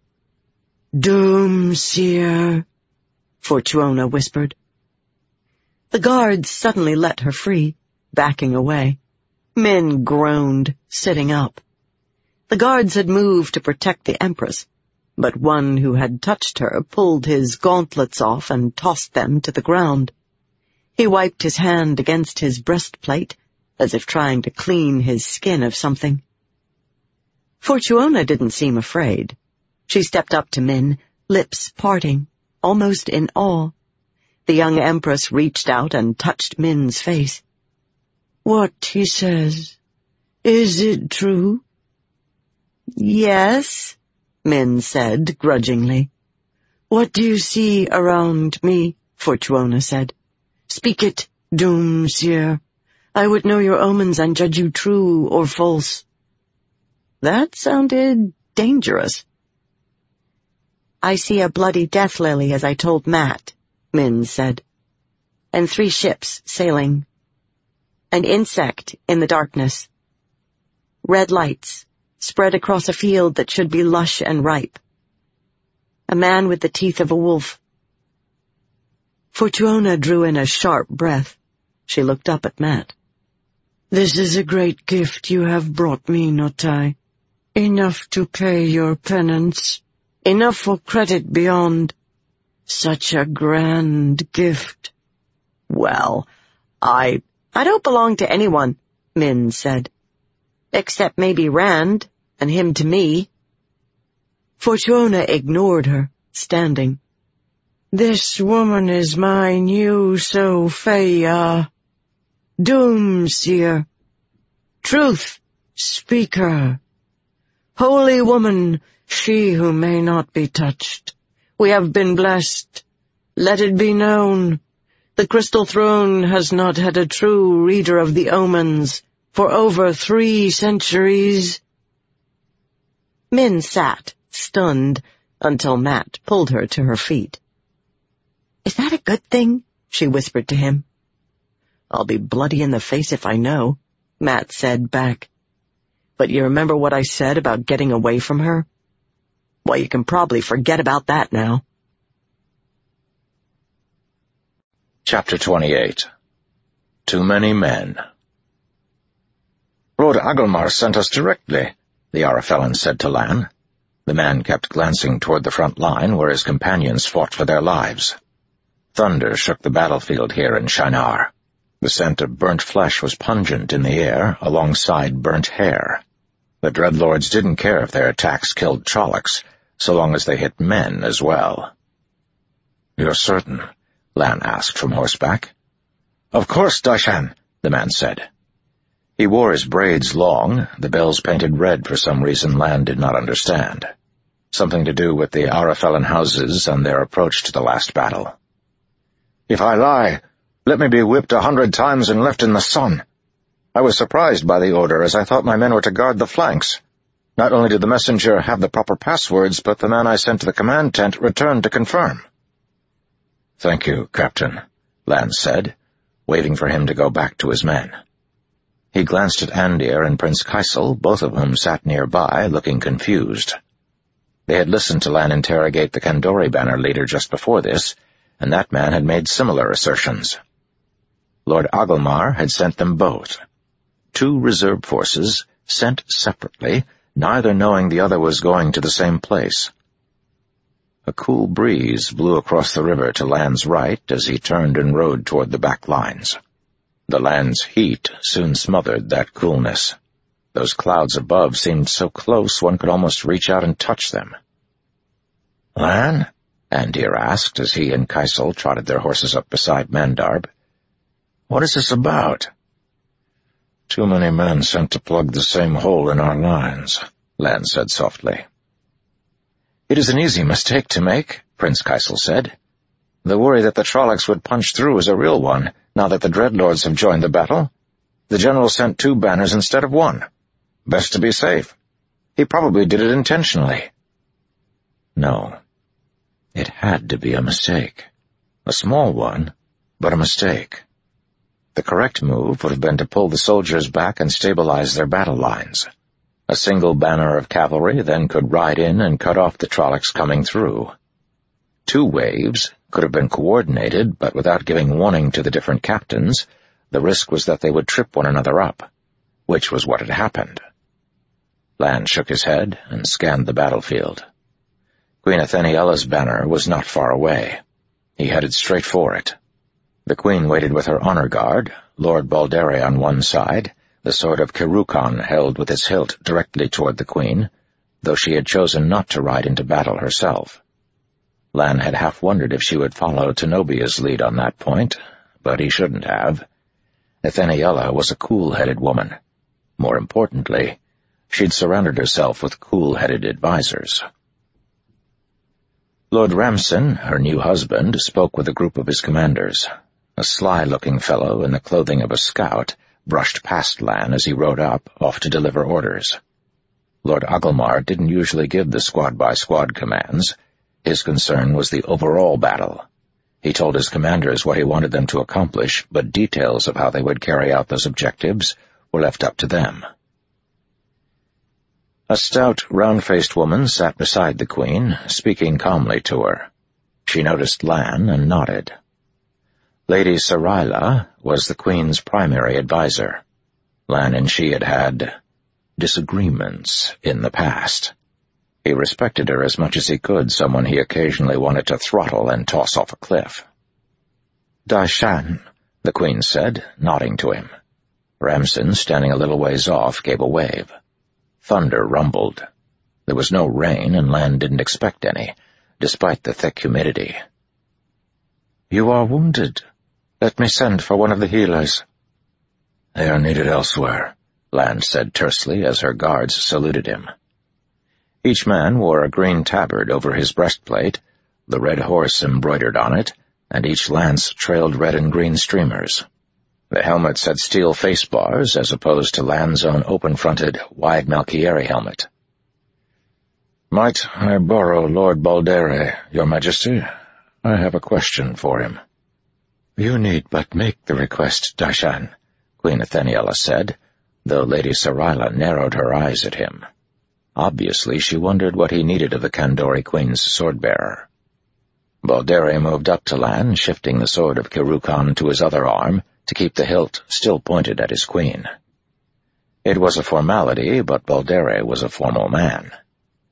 [SPEAKER 1] Doomseer, Fortuona whispered. The guards suddenly let her free, backing away. Min groaned, sitting up. The guards had moved to protect the Empress, but one who had touched her pulled his gauntlets off and tossed them to the ground. He wiped his hand against his breastplate, as if trying to clean his skin of something. Fortuona didn't seem afraid. She stepped up to Min, lips parting, almost in awe. The young Empress reached out and touched Min's face. What he says, is it true? Yes, Min said grudgingly. What do you see around me? Fortuona said. Speak it, Doomseer. I would know your omens and judge you true or false. That sounded dangerous. I see a bloody death lily, as I told Matt, Min said, and three ships sailing. An insect in the darkness. Red lights spread across a field that should be lush and ripe. A man with the teeth of a wolf. Fortuona drew in a sharp breath. She looked up at Matt. This is a great gift you have brought me, Notai. Enough to pay your penance. Enough for credit beyond. Such a grand gift. Well, I... I don't belong to anyone, Min said. Except maybe Rand, and him to me. Fortuona ignored her, standing. This woman is my new Sophia. Doomseer. Truth, speaker. Holy woman, she who may not be touched. We have been blessed. Let it be known. The Crystal Throne has not had a true reader of the omens for over three centuries. Min sat, stunned, until Matt pulled her to her feet. Is that a good thing? She whispered to him. I'll be bloody in the face if I know, Matt said back. But you remember what I said about getting away from her? Well, you can probably forget about that now.
[SPEAKER 2] Chapter twenty-eight. Too Many Men. Lord Agelmar sent us directly, the Arafellan said to Lan. The man kept glancing toward the front line where his companions fought for their lives. Thunder shook the battlefield here in Shinar. The scent of burnt flesh was pungent in the air, alongside burnt hair. The Dreadlords didn't care if their attacks killed Trollocs, so long as they hit men as well. "You're certain?" Lan asked from horseback. "Of course, Daishan," the man said. He wore his braids long, the bells painted red for some reason Lan did not understand. Something to do with the Arafellan houses and their approach to the last battle. "If I lie, let me be whipped a hundred times and left in the sun. I was surprised by the order, as I thought my men were to guard the flanks. Not only did the messenger have the proper passwords, but the man I sent to the command tent returned to confirm." "Thank you, Captain," Lan said, waving for him to go back to his men. He glanced at Andir and Prince Kaisel, both of whom sat nearby, looking confused. They had listened to Lan interrogate the Kandori banner leader just before this, and that man had made similar assertions. Lord Agelmar had sent them both. Two reserve forces, sent separately, neither knowing the other was going to the same place. A cool breeze blew across the river to Lan's right as he turned and rode toward the back lines. The land's heat soon smothered that coolness. Those clouds above seemed so close one could almost reach out and touch them. "Lan?" Andir asked as he and Kaisel trotted their horses up beside Mandarb. "What is this about?" "Too many men sent to plug the same hole in our lines," Lan said softly. "It is an easy mistake to make," Prince Kaisel said. "The worry that the Trollocs would punch through is a real one, now that the Dreadlords have joined the battle. The general sent two banners instead of one. Best to be safe. He probably did it intentionally." No. It had to be a mistake. A small one, but a mistake. The correct move would have been to pull the soldiers back and stabilize their battle lines. A single banner of cavalry then could ride in and cut off the Trollocs coming through. Two waves could have been coordinated, but without giving warning to the different captains, the risk was that they would trip one another up, which was what had happened. Lan shook his head and scanned the battlefield. Queen Atheniella's banner was not far away. He headed straight for it. The queen waited with her honor guard, Lord Baldere on one side, the sword of Kirukan held with its hilt directly toward the queen, though she had chosen not to ride into battle herself. Lan had half wondered if she would follow Tenobia's lead on that point, but he shouldn't have. Atheniella was a cool-headed woman. More importantly, she'd surrounded herself with cool-headed advisors. Lord Ramson, her new husband, spoke with a group of his commanders. A sly-looking fellow in the clothing of a scout brushed past Lan as he rode up, off to deliver orders. Lord Agelmar didn't usually give the squad-by-squad commands. His concern was the overall battle. He told his commanders what he wanted them to accomplish, but details of how they would carry out those objectives were left up to them. A stout, round-faced woman sat beside the queen, speaking calmly to her. She noticed Lan and nodded. Lady Sarayla was the queen's primary advisor. Lan and she had had disagreements in the past. He respected her as much as he could someone he occasionally wanted to throttle and toss off a cliff. "Daishan," the queen said, nodding to him. Ramson, standing a little ways off, gave a wave. Thunder rumbled. There was no rain, and Lan didn't expect any, despite the thick humidity. "You are wounded. Let me send for one of the healers." "They are needed elsewhere," Lan said tersely as her guards saluted him. Each man wore a green tabard over his breastplate, the red horse embroidered on it, and each lance trailed red and green streamers. The helmets had steel face bars, as opposed to Lan's own open-fronted, wide Malkieri helmet. "Might I borrow Lord Baldere, Your Majesty? I have a question for him." "You need but make the request, Daishan," Queen Atheniella said, though Lady Sarayla narrowed her eyes at him. Obviously, she wondered what he needed of the Kandori Queen's sword-bearer. Baldere moved up to Lan, shifting the sword of Kirukan to his other arm to keep the hilt still pointed at his queen. It was a formality, but Baldere was a formal man.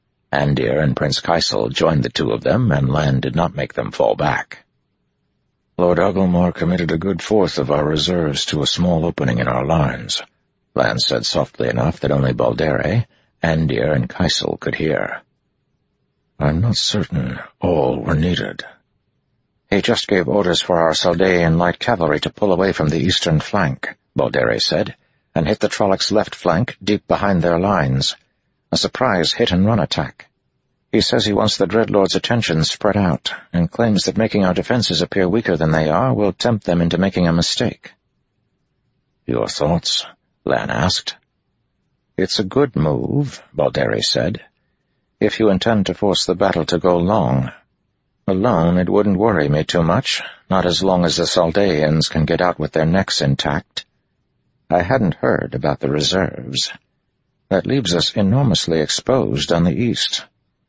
[SPEAKER 2] Andir and Prince Kaisel joined the two of them, and Lan did not make them fall back. Lord Agelmar committed a good fourth of our reserves to a small opening in our lines, Lan said softly enough that only Baldere, Andir, and Kaisel could hear. I'm not certain all were needed. He just gave orders for our Saldaean light cavalry to pull away from the eastern flank, Baldere said, and hit the Trollocs' left flank deep behind their lines. A surprise hit-and-run attack. He says he wants the Dreadlord's attention spread out, and claims that making our defenses appear weaker than they are will tempt them into making a mistake. Your thoughts? Lan asked. It's a good move, Baldere said, if you intend to force the battle to go long. Alone, it wouldn't worry me too much, not as long as the Saldaeans can get out with their necks intact. I hadn't heard about the reserves. That leaves us enormously exposed on the east.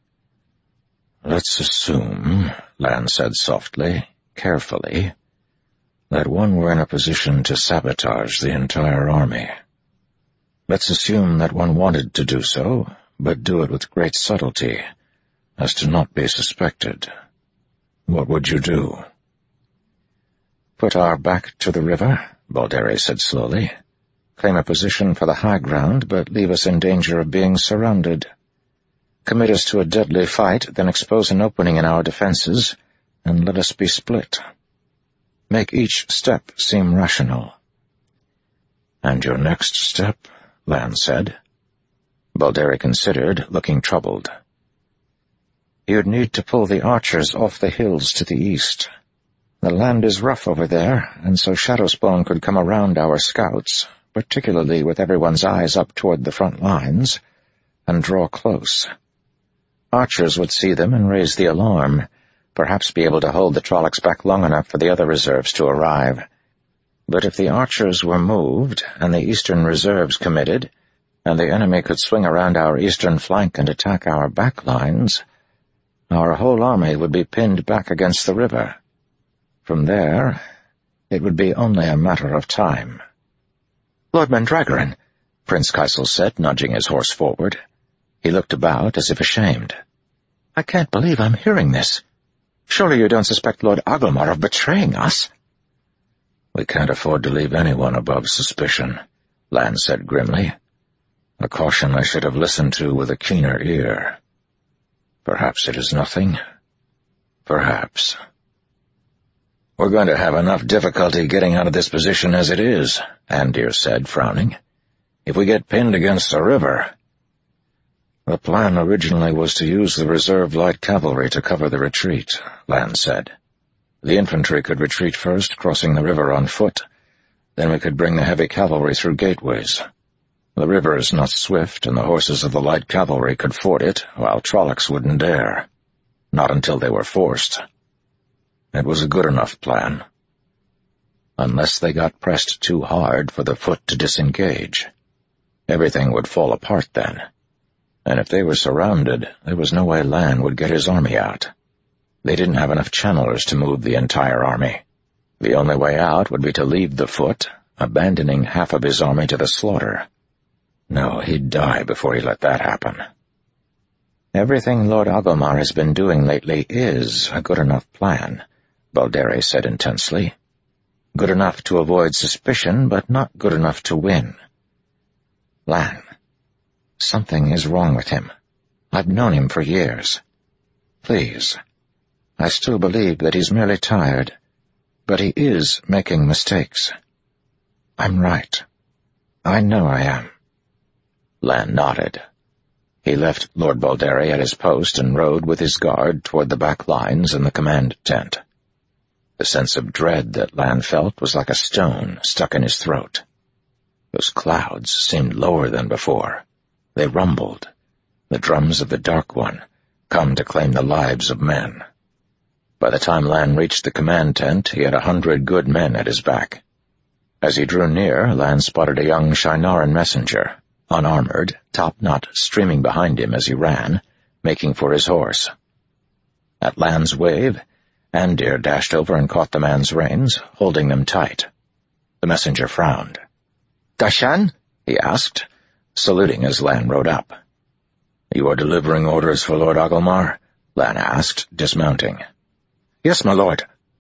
[SPEAKER 2] Let's assume, Lan said softly, carefully, that one were in a position to sabotage the entire army. Let's assume that one wanted to do so, but do it with great subtlety, as to not be suspected. What would you do? Put our back to the river, Baldere said slowly. Claim a position for the high ground, but leave us in danger of being surrounded. Commit us to a deadly fight, then expose an opening in our defenses, and let us be split. Make each step seem rational. And your next step? Lan said. Baldere considered, looking troubled. You'd need to pull the archers off the hills to the east. The land is rough over there, and so Shadowspawn could come around our scouts, particularly with everyone's eyes up toward the front lines, and draw close. Archers would see them and raise the alarm, perhaps be able to hold the Trollocs back long enough for the other reserves to arrive. But if the archers were moved, and the eastern reserves committed, and the enemy could swing around our eastern flank and attack our back lines, our whole army would be pinned back against the river. From there, it would be only a matter of time. Lord Mandragoran, Prince Kaisel said, nudging his horse forward. He looked about as if ashamed. I can't believe I'm hearing this. Surely you don't suspect Lord Agelmar of betraying us? We can't afford to leave anyone above suspicion, Lan said grimly. A caution I should have listened to with a keener ear. Perhaps it is nothing. Perhaps. We're going to have enough difficulty getting out of this position as it is, Andir said, frowning. If we get pinned against the river... The plan originally was to use the reserve light cavalry to cover the retreat, Lan said. The infantry could retreat first, crossing the river on foot. Then we could bring the heavy cavalry through gateways. The river is not swift, and the horses of the light cavalry could ford it, while Trollocs wouldn't dare. Not until they were forced. It was a good enough plan. Unless they got pressed too hard for the foot to disengage. Everything would fall apart then. And if they were surrounded, there was no way Lan would get his army out. They didn't have enough channelers to move the entire army. The only way out would be to leave the foot, abandoning half of his army to the slaughter. No, he'd die before he let that happen. Everything Lord Agelmar has been doing lately is a good enough plan, Baldere said intensely. Good enough to avoid suspicion, but not good enough to win. Lan, something is wrong with him. I've known him for years. Please, I still believe that he's merely tired, but he is making mistakes. I'm right. I know I am. Lan nodded. He left Lord Baldere at his post and rode with his guard toward the back lines and the command tent. The sense of dread that Lan felt was like a stone stuck in his throat. Those clouds seemed lower than before. They rumbled, the drums of the Dark One, come to claim the lives of men. By the time Lan reached the command tent, he had a hundred good men at his back. As he drew near, Lan spotted a young Shienaran messenger, unarmored, top-knot streaming behind him as he ran, making for his horse. At Lan's wave, Andir dashed over and caught the man's reins, holding them tight. The messenger frowned. "Dashan?" he asked, saluting as Lan rode up. "You are delivering orders for Lord Agelmar?" Lan asked, dismounting. "Yes, my lord."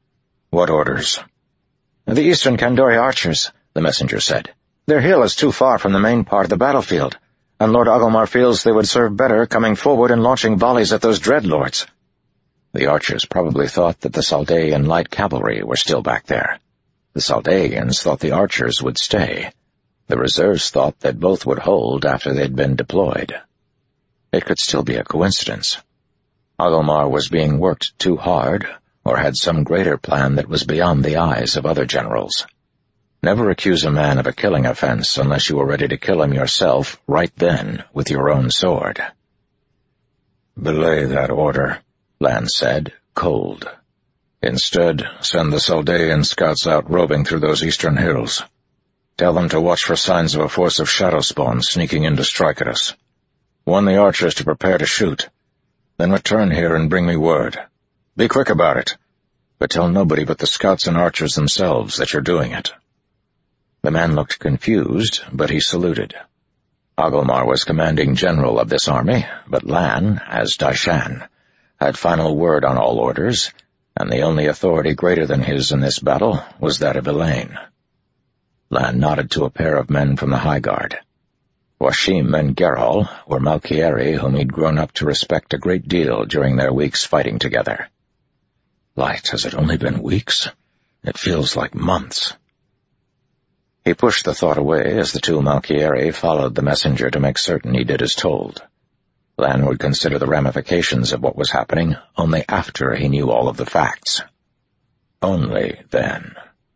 [SPEAKER 2] "What orders?"
[SPEAKER 3] "The Eastern Kandori archers," the messenger said. "Their hill is too far from the main part of the battlefield, and Lord Agilmar feels they would serve better coming forward and launching volleys at those dreadlords."
[SPEAKER 2] The archers probably thought that the Saldaean light cavalry were still back there. The Saldaeans thought the archers would stay. The reserves thought that both would hold after they'd been deployed. It could still be a coincidence. Agilmar was being worked too hard, or had some greater plan that was beyond the eyes of other generals. Never accuse a man of a killing offense unless you were ready to kill him yourself right then with your own sword. "Belay that order," Lan said, cold. "Instead, send the Saldaean scouts out roving through those eastern hills. Tell them to watch for signs of a force of shadow spawn sneaking in to strike at us. Warn the archers to prepare to shoot. Then return here and bring me word. Be quick about it, but tell nobody but the scouts and archers themselves that you're doing it." The man looked confused, but he saluted. Agilmar was commanding general of this army, but Lan, as Daishan, had final word on all orders, and the only authority greater than his in this battle was that of Elaine. Lan nodded to a pair of men from the High Guard. Washim and Gerhol were Malkieri whom he'd grown up to respect a great deal during their weeks fighting together. "Light, has it only been weeks? It feels like months." He pushed the thought away as the two Malkieri followed the messenger to make certain he did as told. Lan would consider the ramifications of what was happening only after he knew all of the facts. Only then.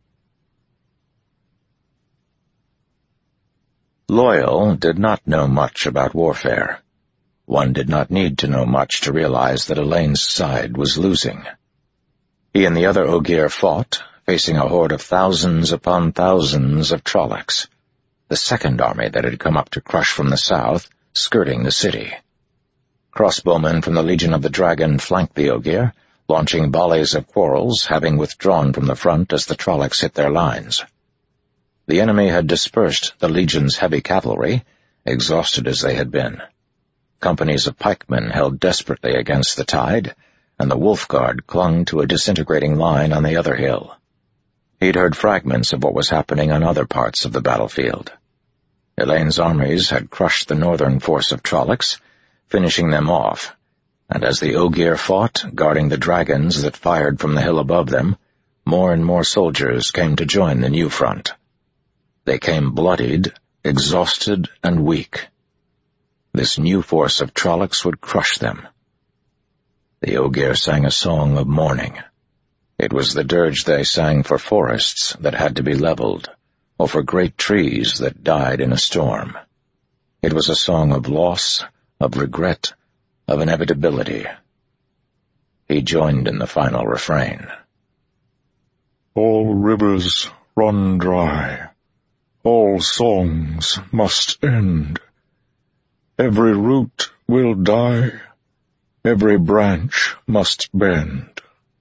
[SPEAKER 2] Loial did not know much about warfare. One did not need to know much to realize that Elaine's side was losing. He and the other Ogier fought, facing a horde of thousands upon thousands of Trollocs, the second army that had come up to crush from the south, skirting the city. Crossbowmen from the Legion of the Dragon flanked the Ogier, launching volleys of quarrels, having withdrawn from the front as the Trollocs hit their lines. The enemy had dispersed the Legion's heavy cavalry, exhausted as they had been. Companies of pikemen held desperately against the tide, and the Wolf Guard clung to a disintegrating line on the other hill. He'd heard fragments of what was happening on other parts of the battlefield. Elaine's armies had crushed the northern force of Trollocs, finishing them off, and as the Ogier fought, guarding the dragons that fired from the hill above them, more and more soldiers came to join the new front. They came bloodied, exhausted, and weak. This new force of Trollocs would crush them. The Ogier sang a song of mourning. It was the dirge they sang for forests that had to be leveled, or for great trees that died in a storm. It was a song of loss, of regret, of inevitability. He joined in the final refrain. "All rivers run dry. All songs must end. Every root will die. Every branch must bend."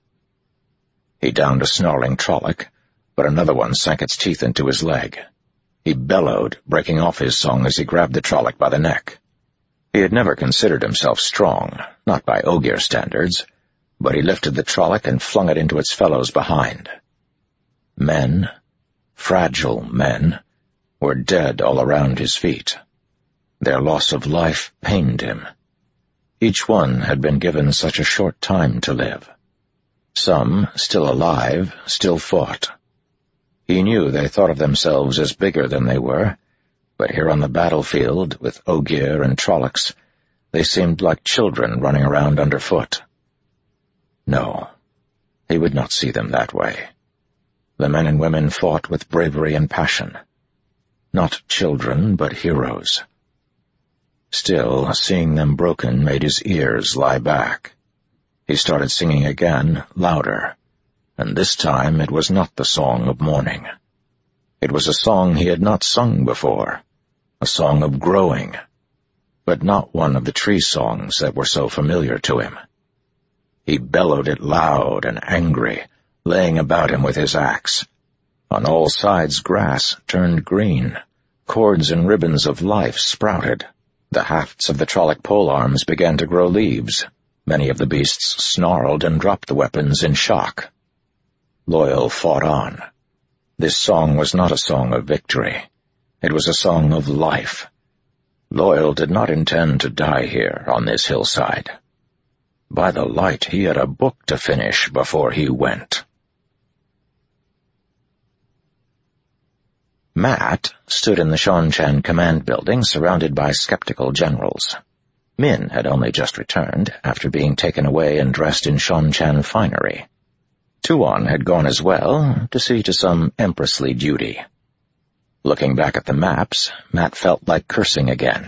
[SPEAKER 2] He downed a snarling Trolloc, but another one sank its teeth into his leg. He bellowed, breaking off his song as he grabbed the Trolloc by the neck. He had never considered himself strong, not by Ogier standards, but he lifted the Trolloc and flung it into its fellows behind. Men, fragile men, were dead all around his feet. Their loss of life pained him. Each one had been given such a short time to live. Some, still alive, still fought. He knew they thought of themselves as bigger than they were, but here on the battlefield, with Ogier and Trollocs, they seemed like children running around underfoot. No, he would not see them that way. The men and women fought with bravery and passion. Not children, but heroes. Still, seeing them broken made his ears lie back. He started singing again, louder, and this time it was not the song of mourning. It was a song he had not sung before, a song of growing, but not one of the tree songs that were so familiar to him. He bellowed it loud and angry, laying about him with his axe. On all sides grass turned green, cords and ribbons of life sprouted. The hafts of the Trolloc polearms began to grow leaves. Many of the beasts snarled and dropped the weapons in shock. Loyal fought on. This song was not a song of victory. It was a song of life. Loyal did not intend to die here on this hillside. By the light, he had a book to finish before he went. Matt stood in the Seanchan command building surrounded by skeptical generals. Min had only just returned after being taken away and dressed in Seanchan finery. Tuon had gone as well to see to some empressly duty. Looking back at the maps, Matt felt like cursing again.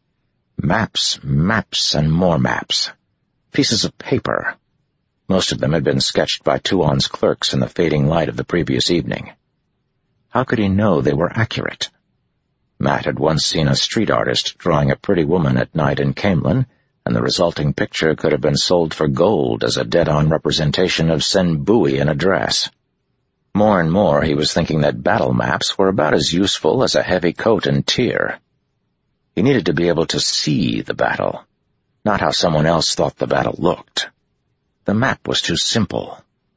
[SPEAKER 2] Maps, maps, and more maps. Pieces of paper. Most of them had been sketched by Tuon's clerks in the fading light of the previous evening. How could he know they were accurate? Matt had once seen a street artist drawing a pretty woman at night in Caemlyn, and the resulting picture could have been sold for gold as a dead-on representation of Sen Bui in a dress. More and more he was thinking that battle maps were about as useful as a heavy coat and tier. He needed to be able to see the battle, not how someone else thought the battle looked. The map was too simple.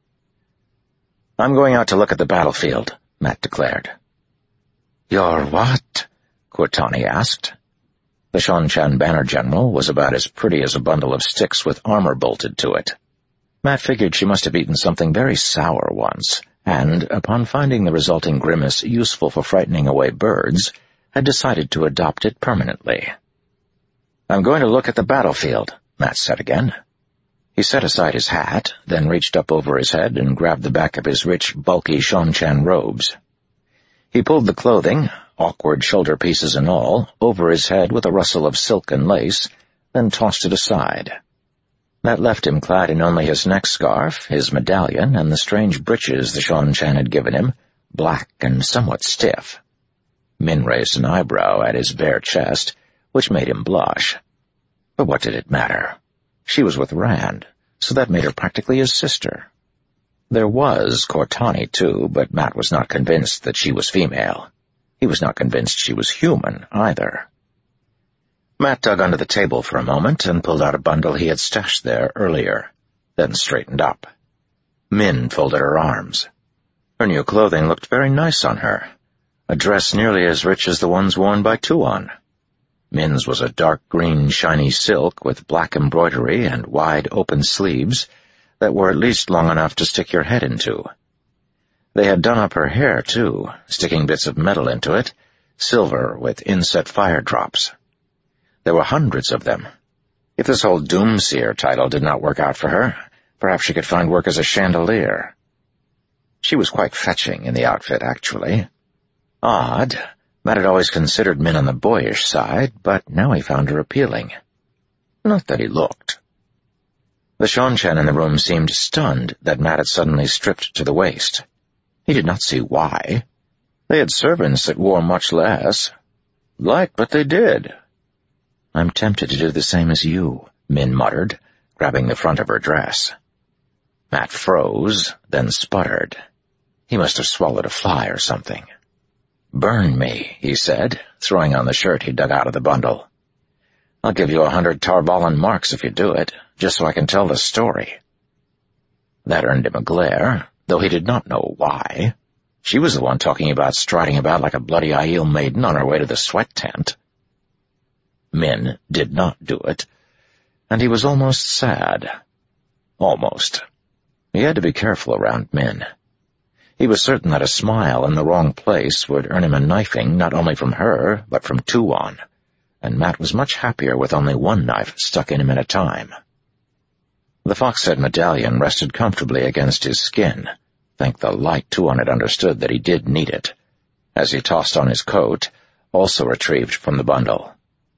[SPEAKER 2] "I'm going out to look at the battlefield," Matt declared. "You're what?" Cortani asked. The Seanchan banner general was about as pretty as a bundle of sticks with armor bolted to it. Matt figured she must have eaten something very sour once, and, upon finding the resulting grimace useful for frightening away birds, had decided to adopt it permanently. "I'm going to look at the battlefield," Matt said again. He set aside his hat, then reached up over his head and grabbed the back of his rich, bulky Seanchan robes. He pulled the clothing, awkward shoulder pieces and all, over his head with a rustle of silk and lace, then tossed it aside. That left him clad in only his neck scarf, his medallion, and the strange breeches the Seanchan had given him, black and somewhat stiff. Min raised an eyebrow at his bare chest, which made him blush. But what did it matter? She was with Rand, so that made her practically his sister. There was Cortani, too, but Matt was not convinced that she was female. He was not convinced she was human, either. Matt dug under the table for a moment and pulled out a bundle he had stashed there earlier, then straightened up. Min folded her arms. Her new clothing looked very nice on her, a dress nearly as rich as the ones worn by Tuon. Min's was a dark green shiny silk with black embroidery and wide open sleeves that were at least long enough to stick your head into. They had done up her hair, too, sticking bits of metal into it, silver with inset fire drops. There were hundreds of them. If this whole Doomseer title did not work out for her, perhaps she could find work as a chandelier. She was quite fetching in the outfit, actually. Odd. Matt had always considered Min on the boyish side, but now he found her appealing. Not that he looked. The Seanchan in the room seemed stunned that Matt had suddenly stripped to the waist. He did not see why. They had servants that wore much less. Light, but they did. "I'm tempted to do the same as you," Min muttered, grabbing the front of her dress. Matt froze, then sputtered. He must have swallowed a fly or something. "Burn me," he said, throwing on the shirt he dug out of the bundle. "I'll give you a hundred Tarvalin marks if you do it, just so I can tell the story." That earned him a glare, though he did not know why. She was the one talking about striding about like a bloody Aiel maiden on her way to the sweat tent. Min did not do it, and he was almost sad. Almost. He had to be careful around Min. He was certain that a smile in the wrong place would earn him a knifing not only from her, but from Tuon, and Matt was much happier with only one knife stuck in him at a time. The fox-head medallion rested comfortably against his skin. Thank the light, Tuon had understood that he did need it, as he tossed on his coat, also retrieved from the bundle.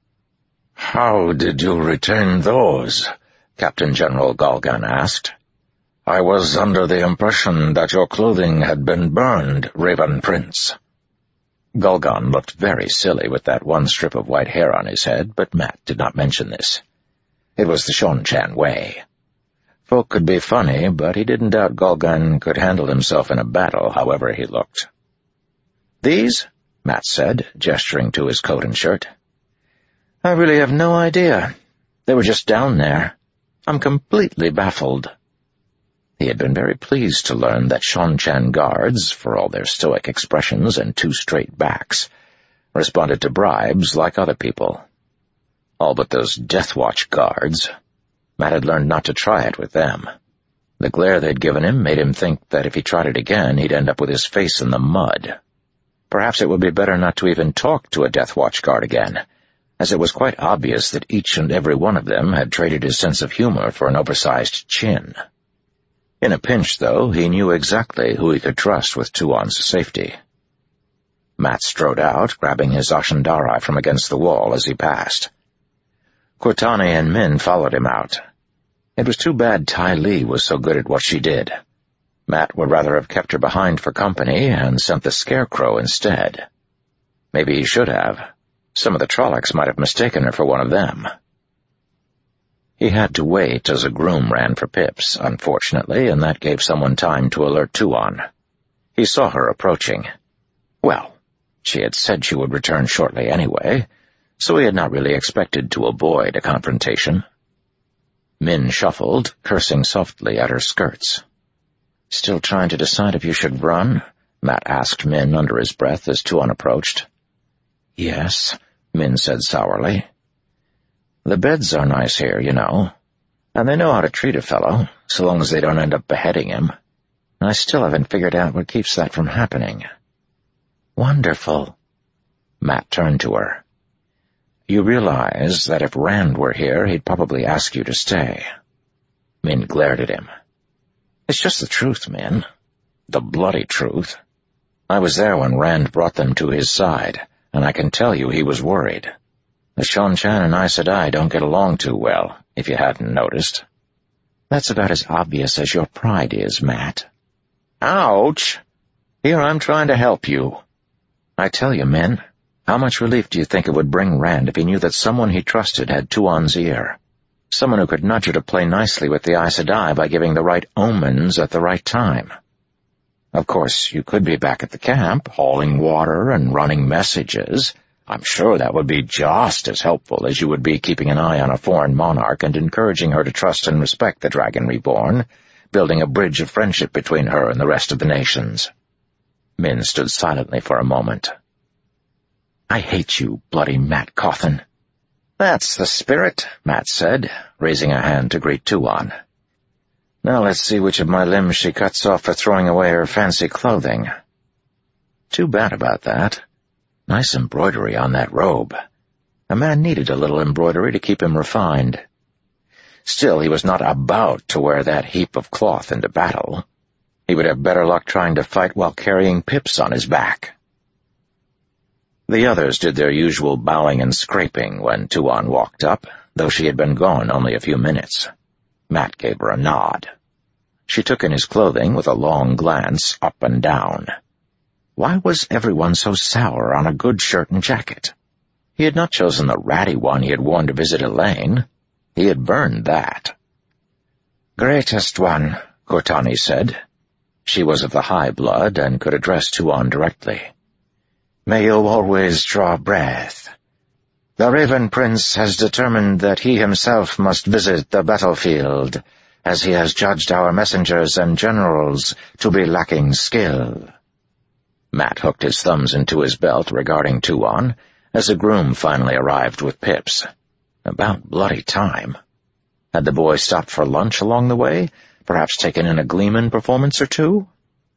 [SPEAKER 2] "How did you retain those?" Captain General Golgan asked. "I was under the impression that your clothing had been burned, Raven Prince." Golgan looked very silly with that one strip of white hair on his head, but Matt did not mention this. It was the Seanchan way. Folk could be funny, but he didn't doubt Golgan could handle himself in a battle, however he looked. "These?" Matt said, gesturing to his coat and shirt. "I really have no idea. They were just down there. I'm completely baffled." He had been very pleased to learn that Seanchan guards, for all their stoic expressions and two straight backs, responded to bribes like other people. All but those Death Watch guards. Matt had learned not to try it with them. The glare they'd given him made him think that if he tried it again, he'd end up with his face in the mud. Perhaps it would be better not to even talk to a Death Watch guard again, as it was quite obvious that each and every one of them had traded his sense of humor for an oversized chin. In a pinch, though, he knew exactly who he could trust with Tuon's safety. Matt strode out, grabbing his Ashandarai from against the wall as he passed. Cortani and Min followed him out. It was too bad Ty Lee was so good at what she did. Matt would rather have kept her behind for company and sent the Scarecrow instead. Maybe he should have. Some of the Trollocs might have mistaken her for one of them. He had to wait as a groom ran for Pips, unfortunately, and that gave someone time to alert Tuon. He saw her approaching. Well, she had said she would return shortly anyway, so he had not really expected to avoid a confrontation. Min shuffled, cursing softly at her skirts. "Still trying to decide if you should run?" Matt asked Min under his breath as Tuon approached. "Yes," Min said sourly. "The beds are nice here, you know, and they know how to treat a fellow, so long as they don't end up beheading him. I still haven't figured out what keeps that from happening." "Wonderful." Matt turned to her. "You realize that if Rand were here, he'd probably ask you to stay." Min glared at him. "It's just the truth, Min. The bloody truth. I was there when Rand brought them to his side, and I can tell you he was worried. The Seanchan and Aes Sedai don't get along too well, if you hadn't noticed." "That's about as obvious as your pride is, Matt." "Ouch! Here I'm trying to help you." "I tell you, Min, how much relief do you think it would bring Rand if he knew that someone he trusted had Tuon's ear? Someone who could nudge her to play nicely with the Aes Sedai by giving the right omens at the right time. Of course, you could be back at the camp, hauling water and running messages. I'm sure that would be just as helpful as you would be keeping an eye on a foreign monarch and encouraging her to trust and respect the Dragon Reborn, building a bridge of friendship between her and the rest of the nations." Min stood silently for a moment. "I hate you, bloody Matt Cawthon." "That's the spirit," Matt said, raising a hand to greet Tuon. "Now let's see which of my limbs she cuts off for throwing away her fancy clothing." Too bad about that. Nice embroidery on that robe. A man needed a little embroidery to keep him refined. Still, he was not about to wear that heap of cloth into battle. He would have better luck trying to fight while carrying Pips on his back. The others did their usual bowing and scraping when Tuon walked up, though she had been gone only a few minutes. Matt gave her a nod. She took in his clothing with a long glance up and down. Why was everyone so sour on a good shirt and jacket? He had not chosen the ratty one he had worn to visit Elaine. He had burned that. "Greatest one," Cortani said. She was of the high blood and could address Tuon directly. "May you always draw breath. The Raven Prince has determined that he himself must visit the battlefield, as he has judged our messengers and generals to be lacking skill." Matt hooked his thumbs into his belt regarding Tuon, as a groom finally arrived with Pips. About bloody time. Had the boy stopped for lunch along the way, perhaps taken in a Gleeman performance or two?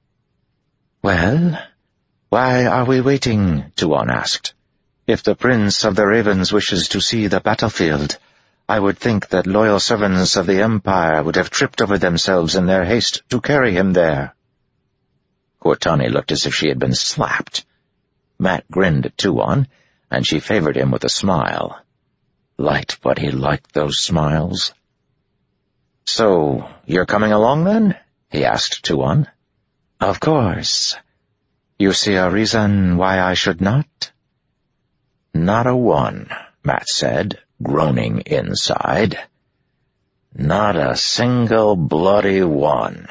[SPEAKER 2] "Well, why are we waiting?" Tuon asked. "If the Prince of the Ravens wishes to see the battlefield, I would think that loyal servants of the Empire would have tripped over themselves in their haste to carry him there." Cortani looked as if she had been slapped. Matt grinned at Tuon, and she favored him with a smile. Light, but he liked those smiles. "So, you're coming along, then?" he asked Tuon. "Of course. You see a reason why I should not?" "Not a one," Matt said, groaning inside. "Not a single bloody one."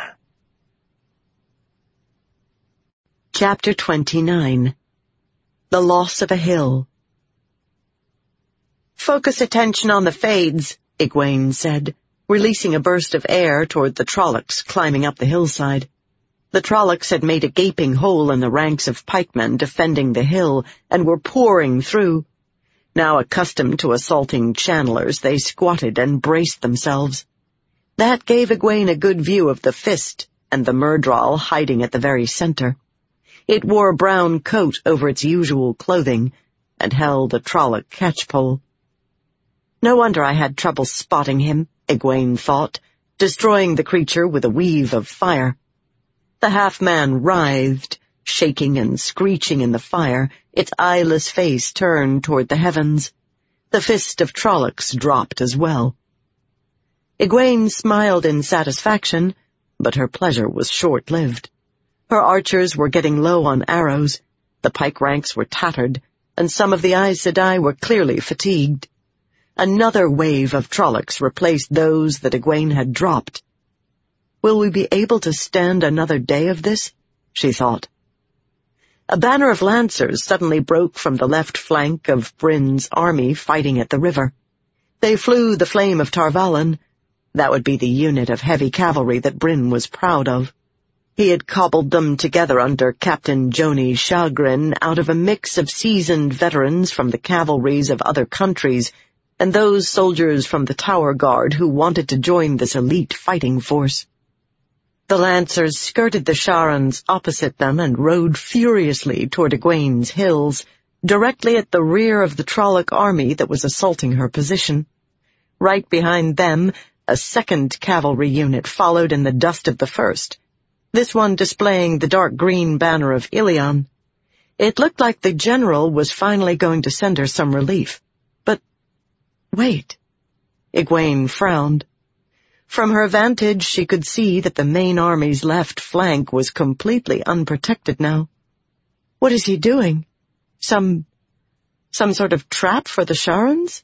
[SPEAKER 1] Chapter twenty-nine. The Loss of a Hill. "Focus attention on the fades," Egwene said. releasing a burst of air toward the Trollocs climbing up the hillside. The Trollocs had made a gaping hole in the ranks of pikemen defending the hill and were pouring through. Now accustomed to assaulting channelers, they squatted and braced themselves. That gave Egwene a good view of the fist and the Myrddraal hiding at the very center. It wore a brown coat over its usual clothing and held a Trolloc catchpole. No wonder I had trouble spotting him, Egwene thought, destroying the creature with a weave of fire. The half-man writhed, shaking and screeching in the fire, its eyeless face turned toward the heavens. The fist of Trollocs dropped as well. Egwene smiled in satisfaction, but her pleasure was short-lived. Her archers were getting low on arrows, the pike ranks were tattered, and some of the Aes Sedai were clearly fatigued. Another wave of Trollocs replaced those that Egwene had dropped. Will we be able to stand another day of this? She thought. A banner of lancers suddenly broke from the left flank of Bryn's army fighting at the river. They flew the flame of Tar Valon. That would be the unit of heavy cavalry that Bryn was proud of. He had cobbled them together under Captain Joni Chagrin out of a mix of seasoned veterans from the cavalries of other countries and those soldiers from the Tower Guard who wanted to join this elite fighting force. The lancers skirted the Sharons opposite them and rode furiously toward Egwene's hills, directly at the rear of the Trolloc army that was assaulting her position. Right behind them, a second cavalry unit followed in the dust of the first, this one displaying the dark green banner of Ilion. It looked like the general was finally going to send her some relief. But wait. Egwene frowned. From her vantage, she could see that the main army's left flank was completely unprotected now. What is he doing? Some... some sort of trap for the Sharons?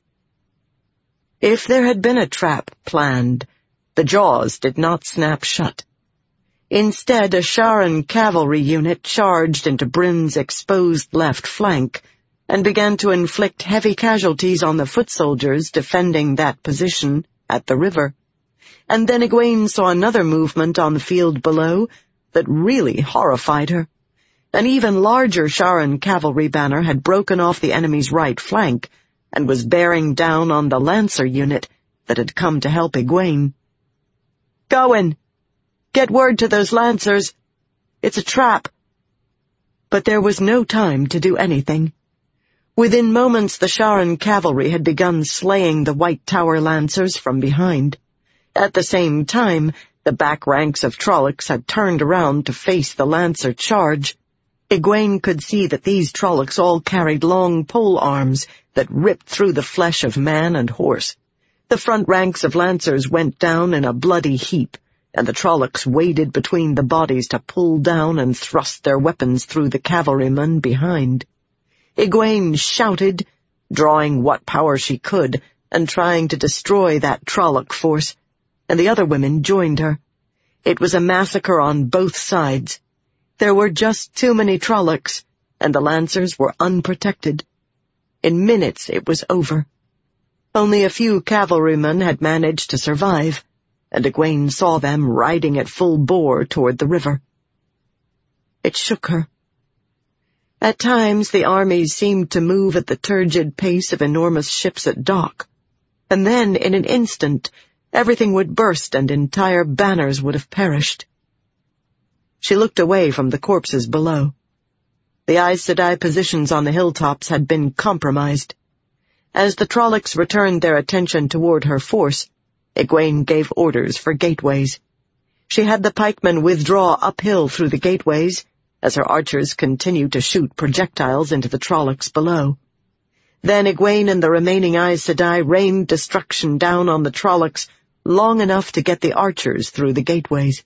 [SPEAKER 1] If there had been a trap planned, the jaws did not snap shut. Instead, a Sharon cavalry unit charged into Bryn's exposed left flank and began to inflict heavy casualties on the foot soldiers defending that position at the river. And then Egwene saw another movement on the field below that really horrified her. An even larger Sharon cavalry banner had broken off the enemy's right flank and was bearing down on the Lancer unit that had come to help Egwene. "Gawain! Get word to those Lancers! It's a trap!" But there was no time to do anything. Within moments the Sharon cavalry had begun slaying the White Tower Lancers from behind. At the same time, the back ranks of Trollocs had turned around to face the Lancer charge. Egwene could see that these Trollocs all carried long pole arms that ripped through the flesh of man and horse. The front ranks of Lancers went down in a bloody heap, and the Trollocs waded between the bodies to pull down and thrust their weapons through the cavalrymen behind. Egwene shouted, drawing what power she could, and trying to destroy that Trolloc force, and the other women joined her. It was a massacre on both sides. There were just too many Trollocs, and the Lancers were unprotected. In minutes it was over. Only a few cavalrymen had managed to survive, and Egwene saw them riding at full bore toward the river. It shook her. At times the armies seemed to move at the turgid pace of enormous ships at dock, and then, in an instant, everything would burst and entire banners would have perished. She looked away from the corpses below. The Aes Sedai positions on the hilltops had been compromised. As the Trollocs returned their attention toward her force, Egwene gave orders for gateways. She had the pikemen withdraw uphill through the gateways, as her archers continued to shoot projectiles into the Trollocs below. Then Egwene and the remaining Aes Sedai rained destruction down on the Trollocs long enough to get the archers through the gateways.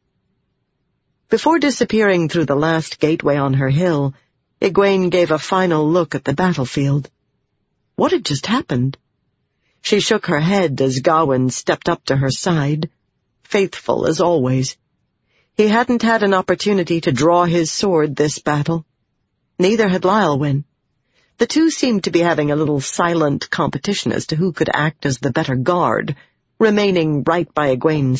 [SPEAKER 1] Before disappearing through the last gateway on her hill, Egwene gave a final look at the battlefield. What had just happened? She shook her head as Gawain stepped up to her side, faithful as always. He hadn't had an opportunity to draw his sword this battle. Neither had Lylwyn. The two seemed to be having a little silent competition as to who could act as the better guard, remaining right by Egwene's